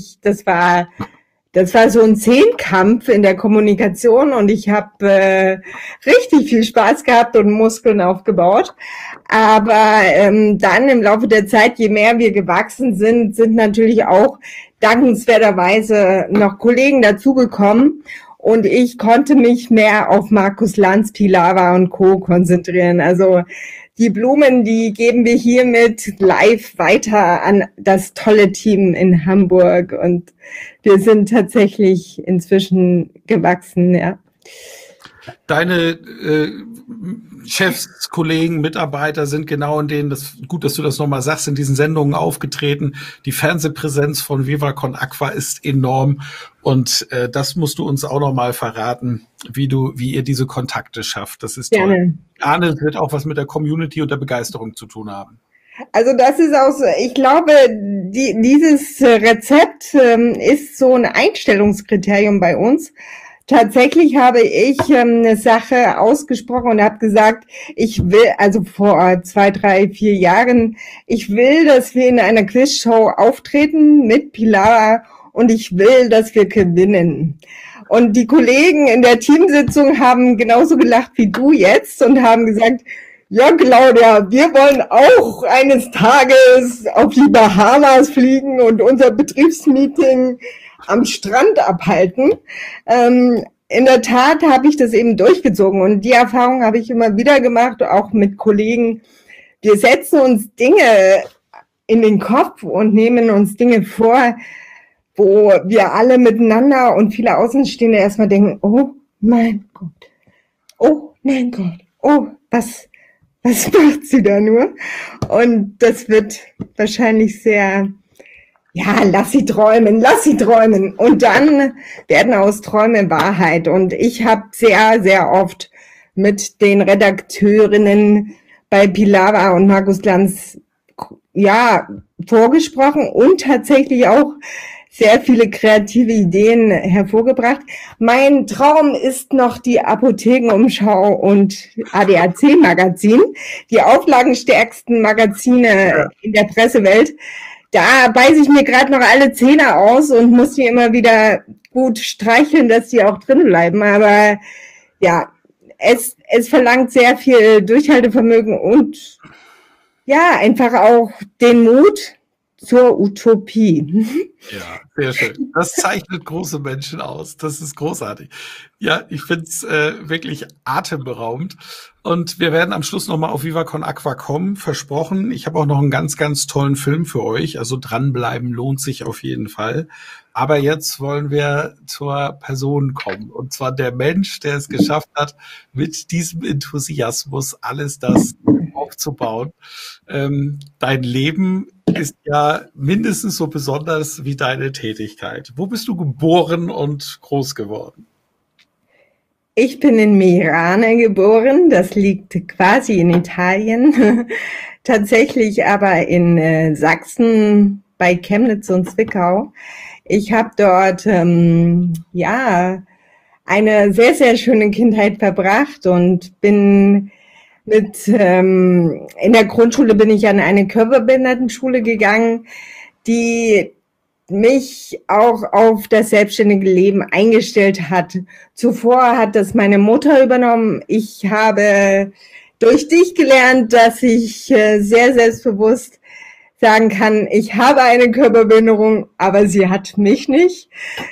so ein Zehnkampf in der Kommunikation, und ich habe richtig viel Spaß gehabt und Muskeln aufgebaut. Aber dann im Laufe der Zeit, je mehr wir gewachsen sind, sind natürlich auch dankenswerterweise noch Kollegen dazugekommen. Und ich konnte mich mehr auf Markus Lanz, Pilawa und Co. konzentrieren. Also die Blumen, die geben wir hiermit live weiter an das tolle Team in Hamburg. Und wir sind tatsächlich inzwischen gewachsen, ja. Deine Chefs, Kollegen, Mitarbeiter sind genau in denen, gut, dass du das nochmal sagst, in diesen Sendungen aufgetreten. Die Fernsehpräsenz von Viva Con Aqua ist enorm, und das musst du uns auch nochmal verraten, wie ihr diese Kontakte schafft. Das ist toll. Arne, wird auch was mit der Community und der Begeisterung zu tun haben. Also das ist auch so, ich glaube, dieses Rezept ist so ein Einstellungskriterium bei uns. Tatsächlich habe ich eine Sache ausgesprochen und habe gesagt, ich will, also vor 2, 3, 4 Jahren, ich will, dass wir in einer Quizshow auftreten mit Pilar, und ich will, dass wir gewinnen. Und die Kollegen in der Teamsitzung haben genauso gelacht wie du jetzt und haben gesagt, ja, Claudia, wir wollen auch eines Tages auf die Bahamas fliegen und unser Betriebsmeeting am Strand abhalten. In der Tat habe ich das eben durchgezogen, und die Erfahrung habe ich immer wieder gemacht, auch mit Kollegen. Wir setzen uns Dinge in den Kopf und nehmen uns Dinge vor, wo wir alle miteinander und viele Außenstehende erstmal denken, oh mein Gott, oh mein Gott, oh, was macht sie da nur? Und das wird wahrscheinlich sehr, ja, lass sie träumen. Und dann werden aus Träumen Wahrheit. Und ich habe sehr, sehr oft mit den Redakteurinnen bei Pilawa und Markus Lanz, ja, vorgesprochen und tatsächlich auch sehr viele kreative Ideen hervorgebracht. Mein Traum ist noch die Apothekenumschau und ADAC-Magazin, die auflagenstärksten Magazine in der Pressewelt. Da beiße ich mir gerade noch alle Zähne aus und muss die immer wieder gut streicheln, dass die auch drin bleiben. Aber ja, es verlangt sehr viel Durchhaltevermögen und ja, einfach auch den Mut zur Utopie. Ja, sehr schön. Das zeichnet große Menschen aus. Das ist großartig. Ja, ich finde es wirklich atemberaubend. Und wir werden am Schluss nochmal auf Viva Con Aqua kommen, versprochen. Ich habe auch noch einen ganz, ganz tollen Film für euch. Also dranbleiben lohnt sich auf jeden Fall. Aber jetzt wollen wir zur Person kommen. Und zwar der Mensch, der es geschafft hat, mit diesem Enthusiasmus alles das aufzubauen. Dein Leben ist ja mindestens so besonders wie deine Tätigkeit. Wo bist du geboren und groß geworden? Ich bin in Mirane geboren, das liegt quasi in Italien, tatsächlich aber in Sachsen bei Chemnitz und Zwickau. Ich habe dort ja eine sehr, sehr schöne Kindheit verbracht und bin in der Grundschule bin ich an eine Körperbehindertenschule gegangen, die mich auch auf das selbstständige Leben eingestellt hat. Zuvor hat das meine Mutter übernommen. Ich habe durch dich gelernt, dass ich sehr selbstbewusst sagen kann, ich habe eine Körperbehinderung, aber sie hat mich nicht.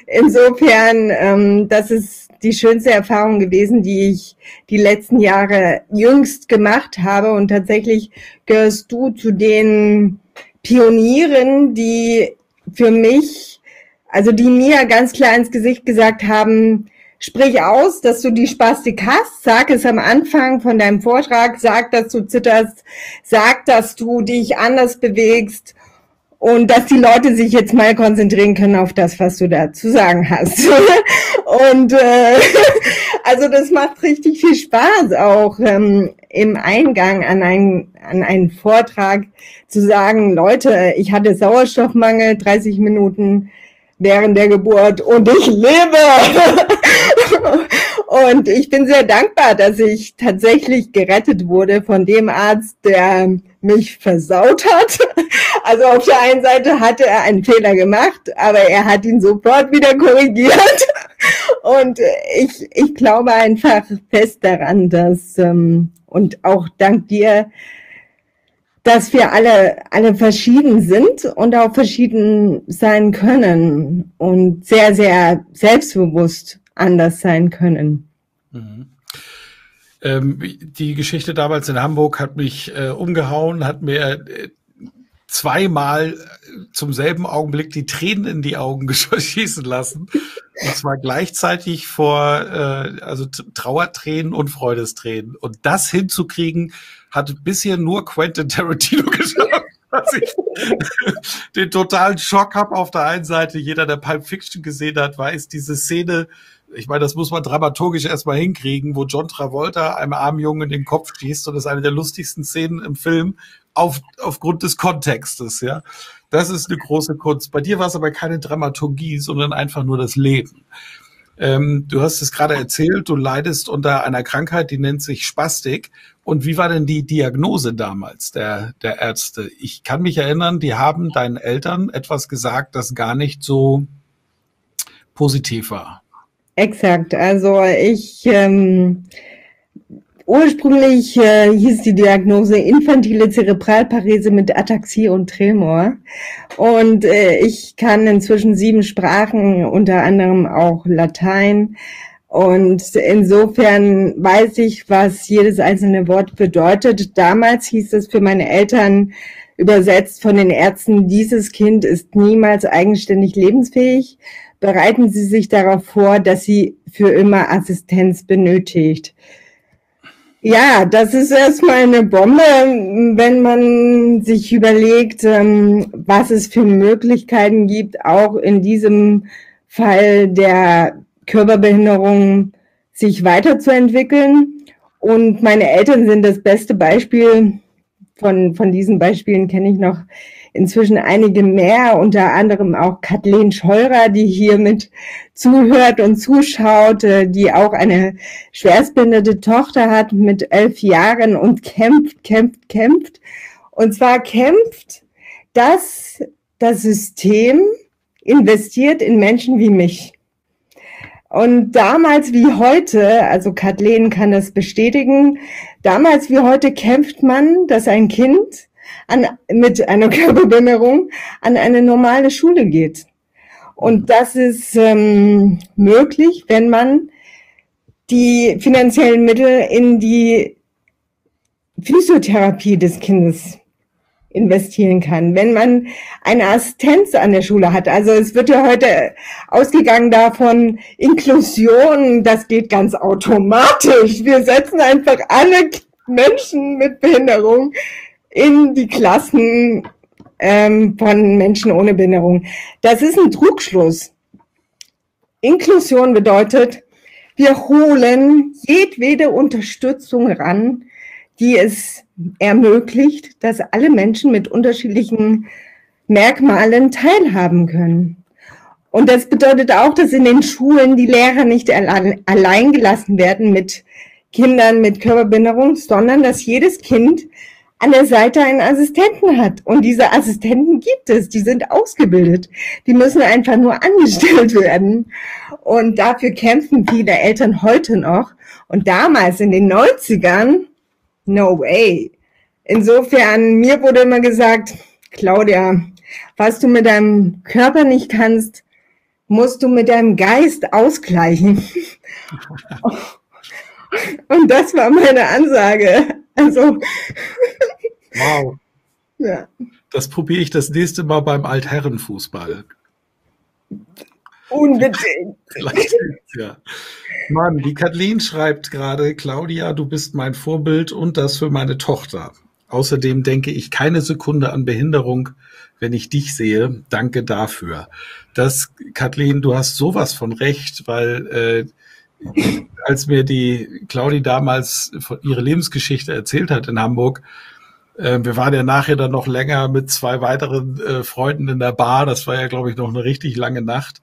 Insofern, das ist die schönste Erfahrung gewesen, die ich die letzten Jahre jüngst gemacht habe. Und tatsächlich gehörst du zu den Pionieren, die für mich, also die mir ganz klar ins Gesicht gesagt haben, sprich aus, dass du die Spastik hast, sag es am Anfang von deinem Vortrag, sag, dass du zitterst, sag, dass du dich anders bewegst und dass die Leute sich jetzt mal konzentrieren können auf das, was du da zu sagen hast. Und also das macht richtig viel Spaß, auch im Eingang an einen Vortrag zu sagen, Leute, ich hatte Sauerstoffmangel 30 Minuten während der Geburt und ich lebe. Und ich bin sehr dankbar, dass ich tatsächlich gerettet wurde von dem Arzt, der mich versaut hat. Also auf der einen Seite hatte er einen Fehler gemacht, aber er hat ihn sofort wieder korrigiert. Und ich glaube einfach fest daran, dass, und auch dank dir, dass wir alle verschieden sind und auch verschieden sein können und sehr, sehr selbstbewusst anders sein können. Mhm. Die Geschichte damals in Hamburg hat mich umgehauen, hat mir zweimal zum selben Augenblick die Tränen in die Augen schießen lassen. Und zwar gleichzeitig also Trauertränen und Freudestränen. Und das hinzukriegen, hat bisher nur Quentin Tarantino geschafft. Dass ich den totalen Schock habe auf der einen Seite. Jeder, der Pulp Fiction gesehen hat, weiß, diese Szene, ich meine, das muss man dramaturgisch erstmal hinkriegen, wo John Travolta einem armen Jungen in den Kopf schießt, und das ist eine der lustigsten Szenen im Film aufgrund des Kontextes, ja. Das ist eine große Kunst. Bei dir war es aber keine Dramaturgie, sondern einfach nur das Leben. Du hast es gerade erzählt, du leidest unter einer Krankheit, die nennt sich Spastik. Und wie war denn die Diagnose damals der Ärzte? Ich kann mich erinnern, die haben deinen Eltern etwas gesagt, das gar nicht so positiv war. Exakt, also ursprünglich hieß die Diagnose infantile Zerebralparese mit Ataxie und Tremor. Und ich kann inzwischen 7 Sprachen, unter anderem auch Latein. Und insofern weiß ich, was jedes einzelne Wort bedeutet. Damals hieß es für meine Eltern übersetzt von den Ärzten, dieses Kind ist niemals eigenständig lebensfähig. Bereiten Sie sich darauf vor, dass sie für immer Assistenz benötigt. Ja, das ist erstmal eine Bombe, wenn man sich überlegt, was es für Möglichkeiten gibt, auch in diesem Fall der Körperbehinderung sich weiterzuentwickeln. Und meine Eltern sind das beste Beispiel. Von diesen Beispielen kenne ich noch inzwischen einige mehr, unter anderem auch Kathleen Scheurer, die hier mit zuhört und zuschaut, die auch eine schwerstbehinderte Tochter hat mit 11 Jahren und kämpft. Und zwar kämpft, dass das System investiert in Menschen wie mich. Und damals wie heute, also Kathleen kann das bestätigen, damals wie heute kämpft man, dass ein Kind mit einer Körperbehinderung an eine normale Schule geht. Und das ist möglich, wenn man die finanziellen Mittel in die Physiotherapie des Kindes investieren kann, wenn man eine Assistenz an der Schule hat. Also es wird ja heute ausgegangen davon, Inklusion, das geht ganz automatisch. Wir setzen einfach alle Menschen mit Behinderung in die Klassen von Menschen ohne Behinderung. Das ist ein Trugschluss. Inklusion bedeutet, wir holen jedwede Unterstützung ran, die es ermöglicht, dass alle Menschen mit unterschiedlichen Merkmalen teilhaben können. Und das bedeutet auch, dass in den Schulen die Lehrer nicht allein gelassen werden mit Kindern mit Körperbehinderung, sondern dass jedes Kind an der Seite einen Assistenten hat. Und diese Assistenten gibt es, die sind ausgebildet. Die müssen einfach nur angestellt werden. Und dafür kämpfen viele Eltern heute noch. Und damals in den 90ern, no way. Insofern, mir wurde immer gesagt, Claudia, was du mit deinem Körper nicht kannst, musst du mit deinem Geist ausgleichen. Und das war meine Ansage. Also, wow. Ja. Das probiere ich das nächste Mal beim Altherrenfußball. Unbedingt. Ja. Mann, die Kathleen schreibt gerade, Claudia, du bist mein Vorbild und das für meine Tochter. Außerdem denke ich keine Sekunde an Behinderung, wenn ich dich sehe. Danke dafür. Kathleen, du hast sowas von recht, weil als mir die Claudi damals ihre Lebensgeschichte erzählt hat in Hamburg, wir waren ja nachher dann noch länger mit 2 weiteren Freunden in der Bar. Das war ja, glaube ich, noch eine richtig lange Nacht.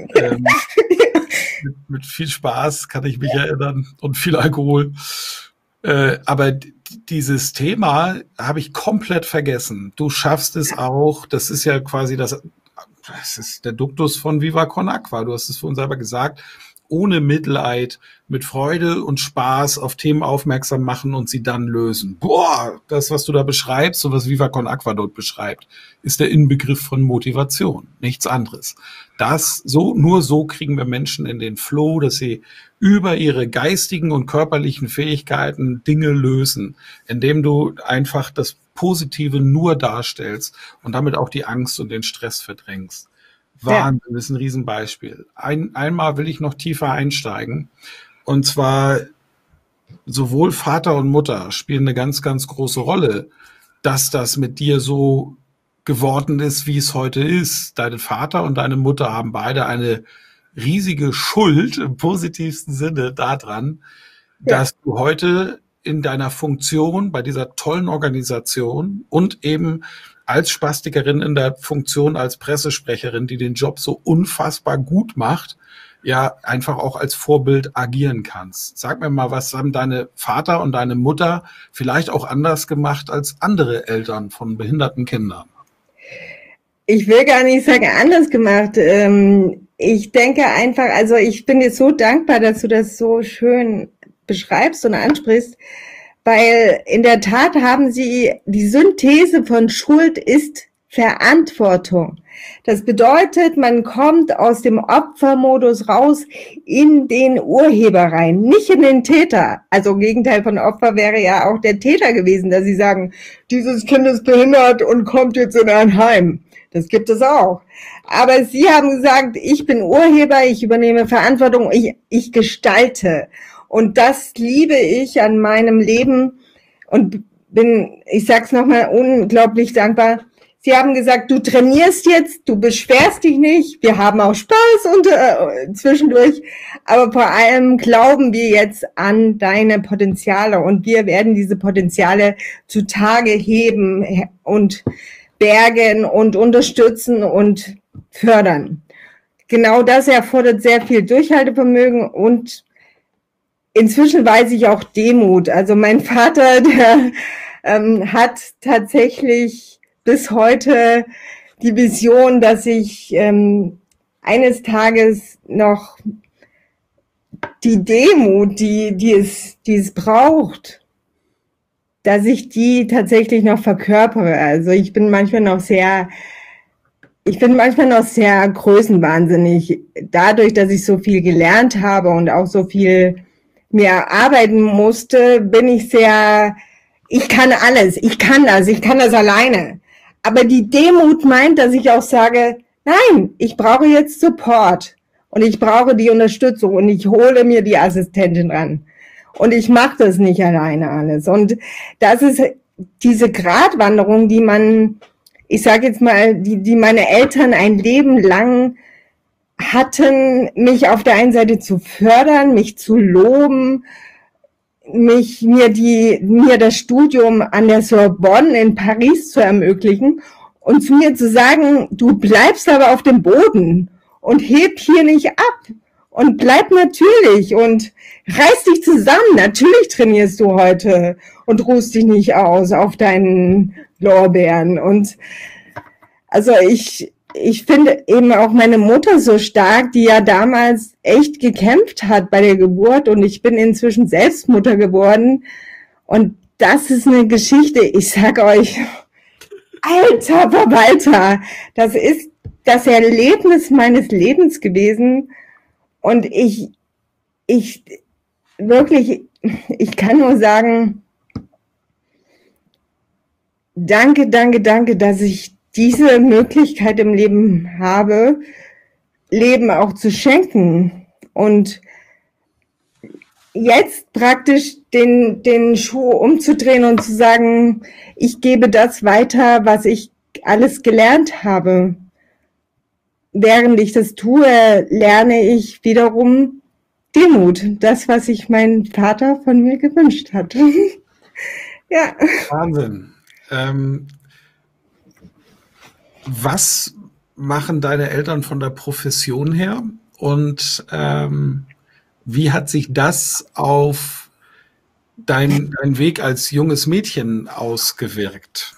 Mit viel Spaß, kann ich mich erinnern, und viel Alkohol. Aber dieses Thema habe ich komplett vergessen. Du schaffst es auch. Das ist ja quasi das ist der Duktus von Viva Con Aqua. Du hast es vorhin selber gesagt. Ohne Mitleid, mit Freude und Spaß auf Themen aufmerksam machen und sie dann lösen. Boah, das, was du da beschreibst und was Viva Con Aqua dort beschreibt, ist der Inbegriff von Motivation, nichts anderes. Nur so kriegen wir Menschen in den Flow, dass sie über ihre geistigen und körperlichen Fähigkeiten Dinge lösen, indem du einfach das Positive nur darstellst und damit auch die Angst und den Stress verdrängst. Wahnsinn, das ist ein Riesenbeispiel. Einmal will ich noch tiefer einsteigen. Und zwar sowohl Vater und Mutter spielen eine ganz, ganz große Rolle, dass das mit dir so geworden ist, wie es heute ist. Dein Vater und deine Mutter haben beide eine riesige Schuld im positivsten Sinne daran, dass du heute in deiner Funktion bei dieser tollen Organisation und eben als Spastikerin in der Funktion als Pressesprecherin, die den Job so unfassbar gut macht, ja einfach auch als Vorbild agieren kannst. Sag mir mal, was haben deine Vater und deine Mutter vielleicht auch anders gemacht als andere Eltern von behinderten Kindern? Ich will gar nicht sagen anders gemacht. Ich denke einfach, also ich bin dir so dankbar, dass du das so schön beschreibst und ansprichst, weil in der Tat haben sie die Synthese von Schuld ist Verantwortung. Das bedeutet, man kommt aus dem Opfermodus raus in den Urheber rein, nicht in den Täter. Also Gegenteil von Opfer wäre ja auch der Täter gewesen, dass sie sagen, dieses Kind ist behindert und kommt jetzt in ein Heim. Das gibt es auch. Aber sie haben gesagt, ich bin Urheber, ich übernehme Verantwortung, ich gestalte. Und das liebe ich an meinem Leben und bin, ich sag's nochmal, unglaublich dankbar. Sie haben gesagt, du trainierst jetzt, du beschwerst dich nicht, wir haben auch Spaß und zwischendurch, aber vor allem glauben wir jetzt an deine Potenziale und wir werden diese Potenziale zutage heben und bergen und unterstützen und fördern. Genau das erfordert sehr viel Durchhaltevermögen und inzwischen weiß ich auch Demut. Also mein Vater, der hat tatsächlich bis heute die Vision, dass ich eines Tages noch die Demut, die es braucht, dass ich die tatsächlich noch verkörpere. Also ich bin manchmal noch sehr größenwahnsinnig. Dadurch, dass ich so viel gelernt habe und auch so viel mir arbeiten musste, bin ich ich kann alles, ich kann das alleine. Aber die Demut meint, dass ich auch sage, nein, ich brauche jetzt Support und ich brauche die Unterstützung und ich hole mir die Assistentin ran. Und ich mache das nicht alleine alles. Und das ist diese Gratwanderung, die ich sage jetzt mal, die meine Eltern ein Leben lang hatten, mich auf der einen Seite zu fördern, mich zu loben, mir das Studium an der Sorbonne in Paris zu ermöglichen und zu mir zu sagen, du bleibst aber auf dem Boden und heb hier nicht ab und bleib natürlich und reiß dich zusammen. Natürlich trainierst du heute und ruhst dich nicht aus auf deinen Lorbeeren. Und also ich finde eben auch meine Mutter so stark, die ja damals echt gekämpft hat bei der Geburt und ich bin inzwischen selbst Mutter geworden und das ist eine Geschichte, ich sag euch, alter Verwalter, das ist das Erlebnis meines Lebens gewesen und ich kann nur sagen, danke, dass ich diese Möglichkeit im Leben habe, Leben auch zu schenken und jetzt praktisch den Schuh umzudrehen und zu sagen, ich gebe das weiter, was ich alles gelernt habe. Während ich das tue, lerne ich wiederum Demut. Das, was sich mein Vater von mir gewünscht hat. Ja. Wahnsinn. Was machen deine Eltern von der Profession her? Und wie hat sich das auf dein Weg als junges Mädchen ausgewirkt?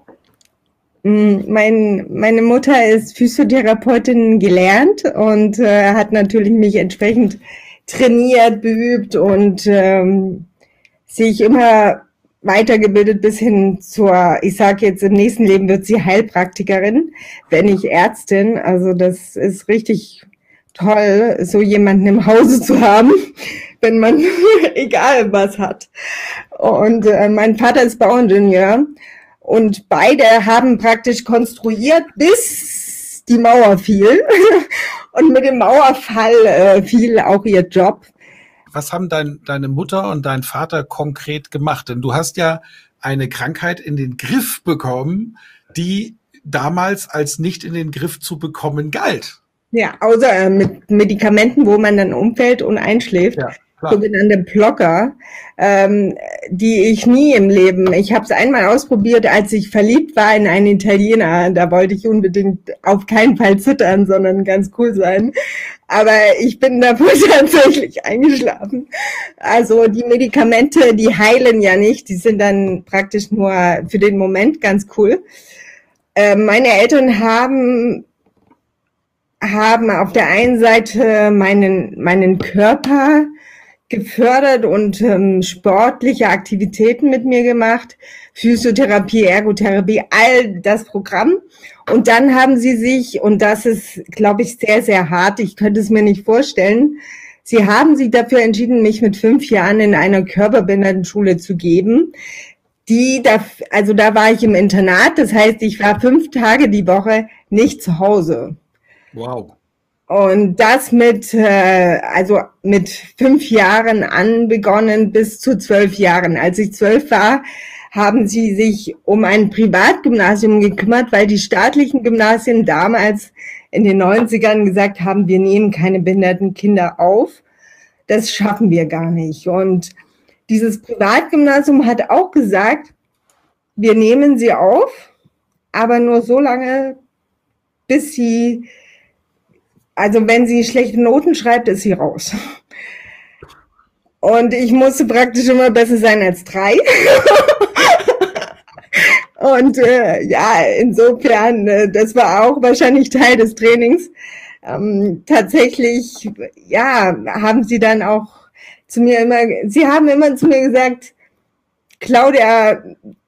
Meine Mutter ist Physiotherapeutin gelernt und hat natürlich mich entsprechend trainiert, beübt und sich immer weitergebildet bis hin zur, ich sage jetzt, im nächsten Leben wird sie Heilpraktikerin, wenn nicht Ärztin. Also das ist richtig toll, so jemanden im Hause zu haben, wenn man egal was hat. Und mein Vater ist Bauingenieur und beide haben praktisch konstruiert, bis die Mauer fiel. Und mit dem Mauerfall fiel auch ihr Job. Was haben deine Mutter und dein Vater konkret gemacht? Denn du hast ja eine Krankheit in den Griff bekommen, die damals als nicht in den Griff zu bekommen galt. Ja, außer mit Medikamenten, wo man dann umfällt und einschläft. Ja, sogenannte Blocker, die ich nie im Leben, ich habe es einmal ausprobiert, als ich verliebt war in einen Italiener, da wollte ich unbedingt auf keinen Fall zittern, sondern ganz cool sein, aber ich bin davor tatsächlich eingeschlafen. Also die Medikamente, die heilen ja nicht, die sind dann praktisch nur für den Moment ganz cool. Meine Eltern haben auf der einen Seite meinen Körper gefördert und sportliche Aktivitäten mit mir gemacht, Physiotherapie, Ergotherapie, all das Programm. Und dann haben sie sich, und das ist, glaube ich, sehr, sehr hart, ich könnte es mir nicht vorstellen, sie haben sich dafür entschieden, mich mit 5 Jahren in einer Körperbehindertenschule zu geben. Also da war ich im Internat, das heißt, ich war 5 Tage die Woche nicht zu Hause. Wow. Und das mit 5 Jahren an begonnen bis zu 12 Jahren. Als ich 12 war, haben sie sich um ein Privatgymnasium gekümmert, weil die staatlichen Gymnasien damals in den 90ern gesagt haben, wir nehmen keine behinderten Kinder auf. Das schaffen wir gar nicht. Und dieses Privatgymnasium hat auch gesagt, wir nehmen sie auf, aber nur so lange, bis sie, also wenn sie schlechte Noten schreibt, ist sie raus. Und ich musste praktisch immer besser sein als 3. Und insofern, das war auch wahrscheinlich Teil des Trainings. Tatsächlich, haben sie dann auch sie haben immer zu mir gesagt, Claudia,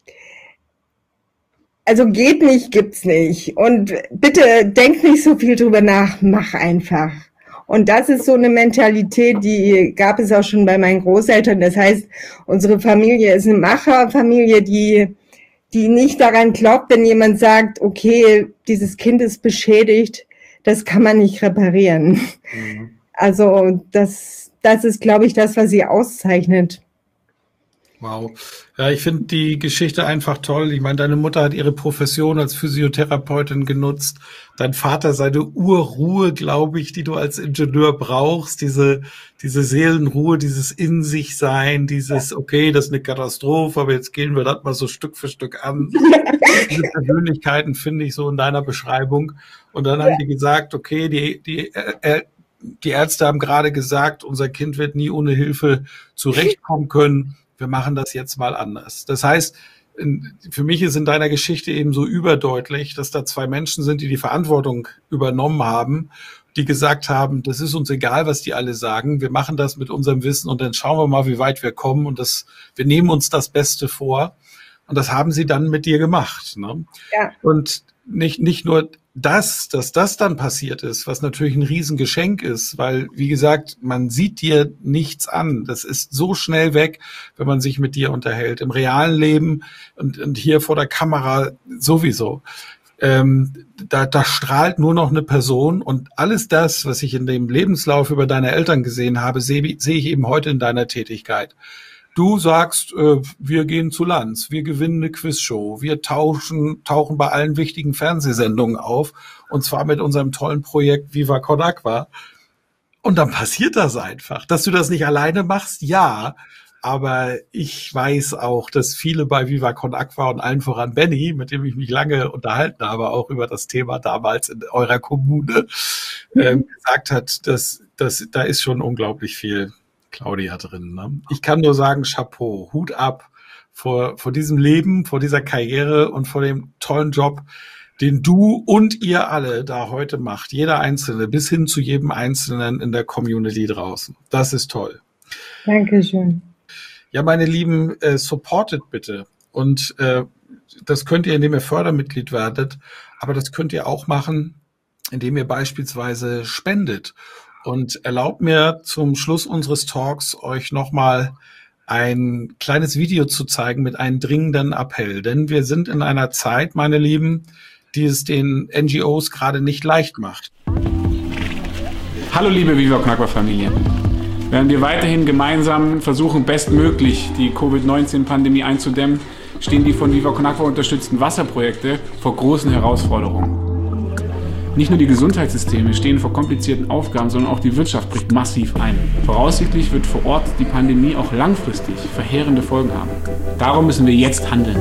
also geht nicht, gibt's nicht. Und bitte denk nicht so viel drüber nach, mach einfach. Und das ist so eine Mentalität, die gab es auch schon bei meinen Großeltern. Das heißt, unsere Familie ist eine Macherfamilie, die nicht daran glaubt, wenn jemand sagt, okay, dieses Kind ist beschädigt, das kann man nicht reparieren. Mhm. Also das ist, glaube ich, das, was sie auszeichnet. Wow. Ja, ich finde die Geschichte einfach toll. Ich meine, deine Mutter hat ihre Profession als Physiotherapeutin genutzt. Dein Vater seine Urruhe, glaube ich, die du als Ingenieur brauchst. Diese Seelenruhe, dieses in sich sein, dieses, okay, das ist eine Katastrophe, aber jetzt gehen wir das mal so Stück für Stück an. Diese Persönlichkeiten finde ich so in deiner Beschreibung. Und dann haben die gesagt, okay, die Ärzte haben gerade gesagt, unser Kind wird nie ohne Hilfe zurechtkommen können. Wir machen das jetzt mal anders. Das heißt, für mich ist in deiner Geschichte eben so überdeutlich, dass da 2 Menschen sind, die die Verantwortung übernommen haben, die gesagt haben, das ist uns egal, was die alle sagen. Wir machen das mit unserem Wissen und dann schauen wir mal, wie weit wir kommen und wir nehmen uns das Beste vor. Und das haben sie dann mit dir gemacht, ne? Ja. Und nicht nur dass das dann passiert ist, was natürlich ein Riesengeschenk ist, weil, wie gesagt, man sieht dir nichts an. Das ist so schnell weg, wenn man sich mit dir unterhält. Im realen Leben und hier vor der Kamera sowieso. Da strahlt nur noch eine Person und alles das, was ich in dem Lebenslauf über deine Eltern gesehen habe, sehe ich eben heute in deiner Tätigkeit. Du sagst, wir gehen zu Lanz, wir gewinnen eine Quizshow, wir tauchen bei allen wichtigen Fernsehsendungen auf, und zwar mit unserem tollen Projekt Viva Con Agua. Und dann passiert das einfach. Dass du das nicht alleine machst, ja. Aber ich weiß auch, dass viele bei Viva Con Agua und allen voran Benny, mit dem ich mich lange unterhalten habe, auch über das Thema damals in eurer Kommune, gesagt hat, dass da ist schon unglaublich viel Claudia drin. Ne? Ich kann nur sagen, Chapeau, Hut ab vor diesem Leben, vor dieser Karriere und vor dem tollen Job, den du und ihr alle da heute macht. Jeder Einzelne, bis hin zu jedem Einzelnen in der Community draußen. Das ist toll. Dankeschön. Ja, meine Lieben, supportet bitte. Und das könnt ihr, indem ihr Fördermitglied werdet. Aber das könnt ihr auch machen, indem ihr beispielsweise spendet. Und erlaubt mir zum Schluss unseres Talks euch nochmal ein kleines Video zu zeigen mit einem dringenden Appell. Denn wir sind in einer Zeit, meine Lieben, die es den NGOs gerade nicht leicht macht. Hallo liebe Viva Con Agua Familie. Während wir weiterhin gemeinsam versuchen, bestmöglich die Covid-19-Pandemie einzudämmen, stehen die von Viva Con Agua unterstützten Wasserprojekte vor großen Herausforderungen. Nicht nur die Gesundheitssysteme stehen vor komplizierten Aufgaben, sondern auch die Wirtschaft bricht massiv ein. Voraussichtlich wird vor Ort die Pandemie auch langfristig verheerende Folgen haben. Darum müssen wir jetzt handeln.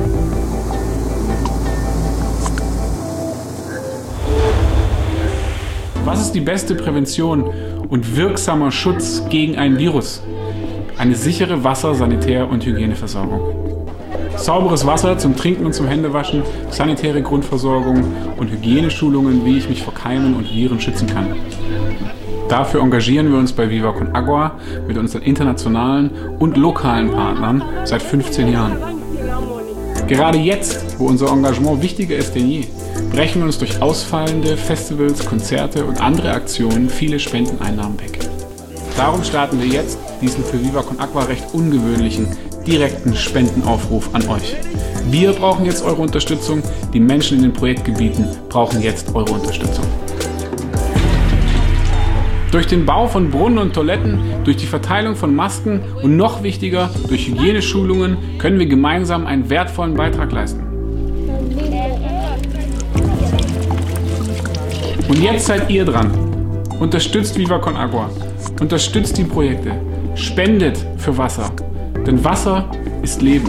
Was ist die beste Prävention und wirksamer Schutz gegen ein Virus? Eine sichere Wasser-, Sanitär- und Hygieneversorgung. Sauberes Wasser zum Trinken und zum Händewaschen, sanitäre Grundversorgung und Hygieneschulungen, wie ich mich vor Keimen und Viren schützen kann. Dafür engagieren wir uns bei Viva Con Agua mit unseren internationalen und lokalen Partnern seit 15 Jahren. Gerade jetzt, wo unser Engagement wichtiger ist denn je, brechen wir uns durch ausfallende Festivals, Konzerte und andere Aktionen viele Spendeneinnahmen weg. Darum starten wir jetzt diesen für Viva Con Agua recht ungewöhnlichen, direkten Spendenaufruf an euch. Wir brauchen jetzt eure Unterstützung, die Menschen in den Projektgebieten brauchen jetzt eure Unterstützung. Durch den Bau von Brunnen und Toiletten, durch die Verteilung von Masken und noch wichtiger, durch Hygieneschulungen können wir gemeinsam einen wertvollen Beitrag leisten. Und jetzt seid ihr dran. Unterstützt Viva Con Agua. Unterstützt die Projekte. Spendet für Wasser. Denn Wasser ist Leben.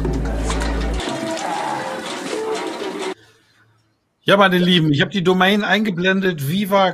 Ja, meine Lieben, ich habe die Domain eingeblendet,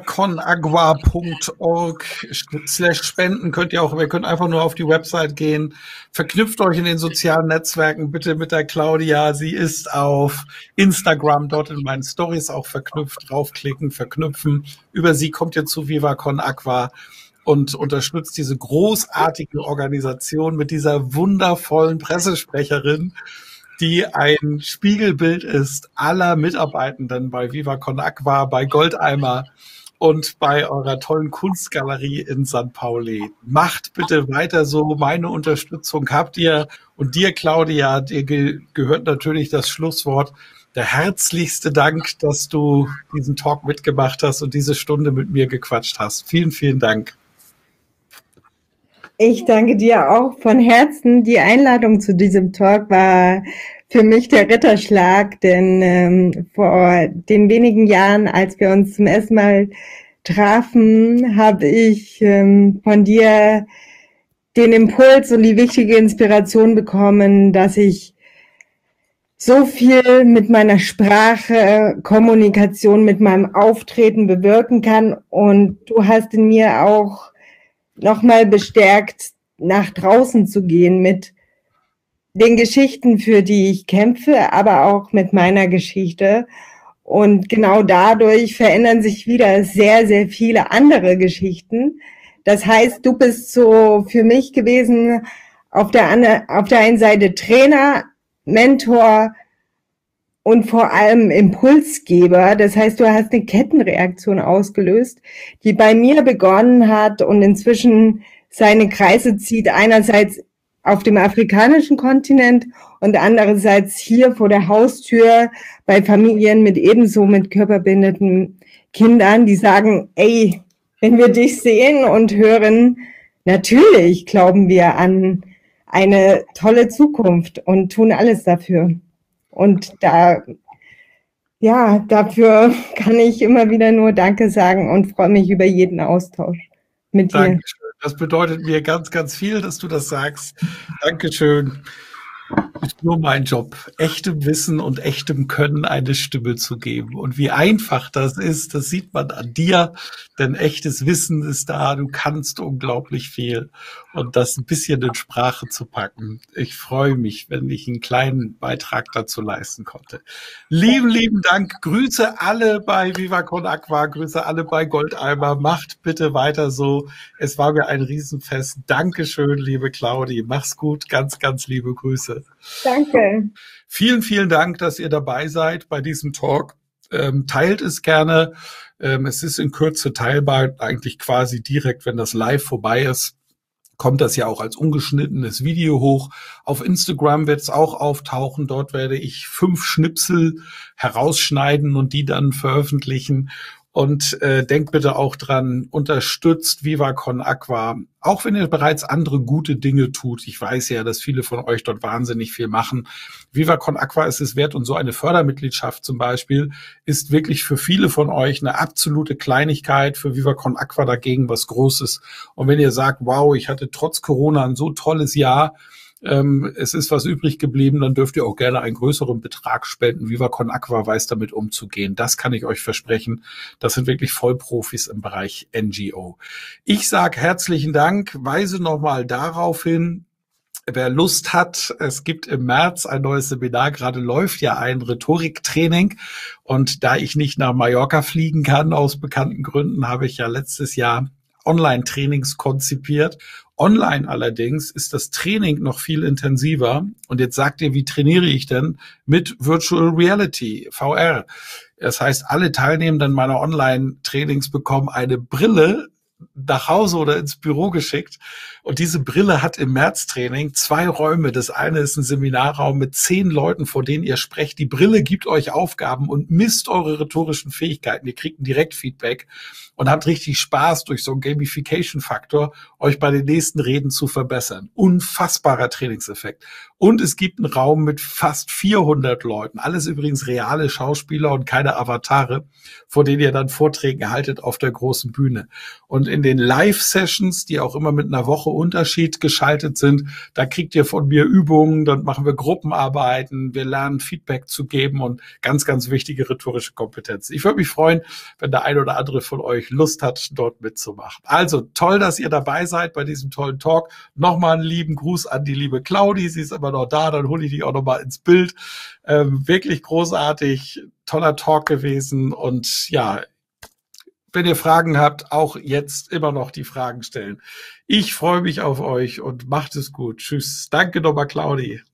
vivaconagua.org/spenden könnt ihr auch, ihr könnt einfach nur auf die Website gehen, verknüpft euch in den sozialen Netzwerken bitte mit der Claudia, sie ist auf Instagram, dort in meinen Stories auch verknüpft, draufklicken, verknüpfen, über sie kommt ihr zu Viva Con Agua und unterstützt diese großartige Organisation mit dieser wundervollen Pressesprecherin, die ein Spiegelbild ist aller Mitarbeitenden bei Viva Con Agua, bei Goldeimer und bei eurer tollen Kunstgalerie in St. Pauli. Macht bitte weiter so, meine Unterstützung habt ihr. Und dir, Claudia, dir gehört natürlich das Schlusswort. Der herzlichste Dank, dass du diesen Talk mitgemacht hast und diese Stunde mit mir gequatscht hast. Vielen, vielen Dank. Ich danke dir auch von Herzen. Die Einladung zu diesem Talk war für mich der Ritterschlag, denn vor den wenigen Jahren, als wir uns zum ersten Mal trafen, habe ich von dir den Impuls und die wichtige Inspiration bekommen, dass ich so viel mit meiner Sprache, Kommunikation, mit meinem Auftreten bewirken kann. Und du hast in mir auch nochmal bestärkt, nach draußen zu gehen mit den Geschichten, für die ich kämpfe, aber auch mit meiner Geschichte. Und genau dadurch verändern sich wieder sehr, sehr viele andere Geschichten. Das heißt, du bist so für mich gewesen, auf der einen Seite Trainer, Mentor und vor allem Impulsgeber. Das heißt, du hast eine Kettenreaktion ausgelöst, die bei mir begonnen hat und inzwischen seine Kreise zieht, einerseits auf dem afrikanischen Kontinent und andererseits hier vor der Haustür bei Familien mit körperbehinderte Kindern, die sagen, ey, wenn wir dich sehen und hören, natürlich glauben wir an eine tolle Zukunft und tun alles dafür. Und dafür kann ich immer wieder nur Danke sagen und freue mich über jeden Austausch mit dir. Dankeschön. Das bedeutet mir ganz, ganz viel, dass du das sagst. Dankeschön. Ist nur mein Job, echtem Wissen und echtem Können eine Stimme zu geben. Und wie einfach das ist, das sieht man an dir, denn echtes Wissen ist da, du kannst unglaublich viel. Und das ein bisschen in Sprache zu packen. Ich freue mich, wenn ich einen kleinen Beitrag dazu leisten konnte. Lieben Dank. Grüße alle bei Viva Con Agua, Grüße alle bei Goldeimer. Macht bitte weiter so. Es war mir ein Riesenfest. Dankeschön, liebe Claudi. Mach's gut. Ganz, ganz liebe Grüße. Danke. Vielen Dank, dass ihr dabei seid bei diesem Talk. Teilt es gerne. Es ist in Kürze teilbar, eigentlich quasi direkt, wenn das live vorbei ist. Kommt das ja auch als ungeschnittenes Video hoch. Auf Instagram wird es auch auftauchen. Dort werde ich 5 Schnipsel herausschneiden und die dann veröffentlichen. Und denkt bitte auch dran, unterstützt Viva Con Agua, auch wenn ihr bereits andere gute Dinge tut. Ich weiß ja, dass viele von euch dort wahnsinnig viel machen. Viva Con Agua ist es wert und so eine Fördermitgliedschaft zum Beispiel ist wirklich für viele von euch eine absolute Kleinigkeit, für Viva Con Agua dagegen was Großes. Und wenn ihr sagt, wow, ich hatte trotz Corona ein so tolles Jahr, es ist was übrig geblieben, dann dürft ihr auch gerne einen größeren Betrag spenden. Viva Con Agua weiß damit umzugehen. Das kann ich euch versprechen. Das sind wirklich Vollprofis im Bereich NGO. Ich sage herzlichen Dank, weise nochmal darauf hin, wer Lust hat, es gibt im März ein neues Seminar, gerade läuft ja ein Rhetoriktraining. Und da ich nicht nach Mallorca fliegen kann, aus bekannten Gründen, habe ich ja letztes Jahr Online-Trainings konzipiert. Online allerdings ist das Training noch viel intensiver. Und jetzt sagt ihr, wie trainiere ich denn? Mit Virtual Reality, VR. Das heißt, alle Teilnehmenden meiner Online-Trainings bekommen eine Brille nach Hause oder ins Büro geschickt. Und diese Brille hat im Märztraining 2 Räume. Das eine ist ein Seminarraum mit 10 Leuten, vor denen ihr sprecht. Die Brille gibt euch Aufgaben und misst eure rhetorischen Fähigkeiten. Ihr kriegt ein Direktfeedback und habt richtig Spaß durch so einen Gamification-Faktor, euch bei den nächsten Reden zu verbessern. Unfassbarer Trainingseffekt. Und es gibt einen Raum mit fast 400 Leuten. Alles übrigens reale Schauspieler und keine Avatare, vor denen ihr dann Vorträge haltet auf der großen Bühne. Und in den Live-Sessions, die auch immer mit einer Woche Unterschied geschaltet sind, da kriegt ihr von mir Übungen, dann machen wir Gruppenarbeiten, wir lernen Feedback zu geben und ganz, ganz wichtige rhetorische Kompetenzen. Ich würde mich freuen, wenn der ein oder andere von euch Lust hat, dort mitzumachen. Also toll, dass ihr dabei seid bei diesem tollen Talk. Nochmal einen lieben Gruß an die liebe Claudi, sie ist immer noch da, dann hole ich die auch nochmal ins Bild. Wirklich großartig, toller Talk gewesen und ja, wenn ihr Fragen habt, auch jetzt immer noch die Fragen stellen. Ich freue mich auf euch und macht es gut. Tschüss. Danke nochmal, Claudi.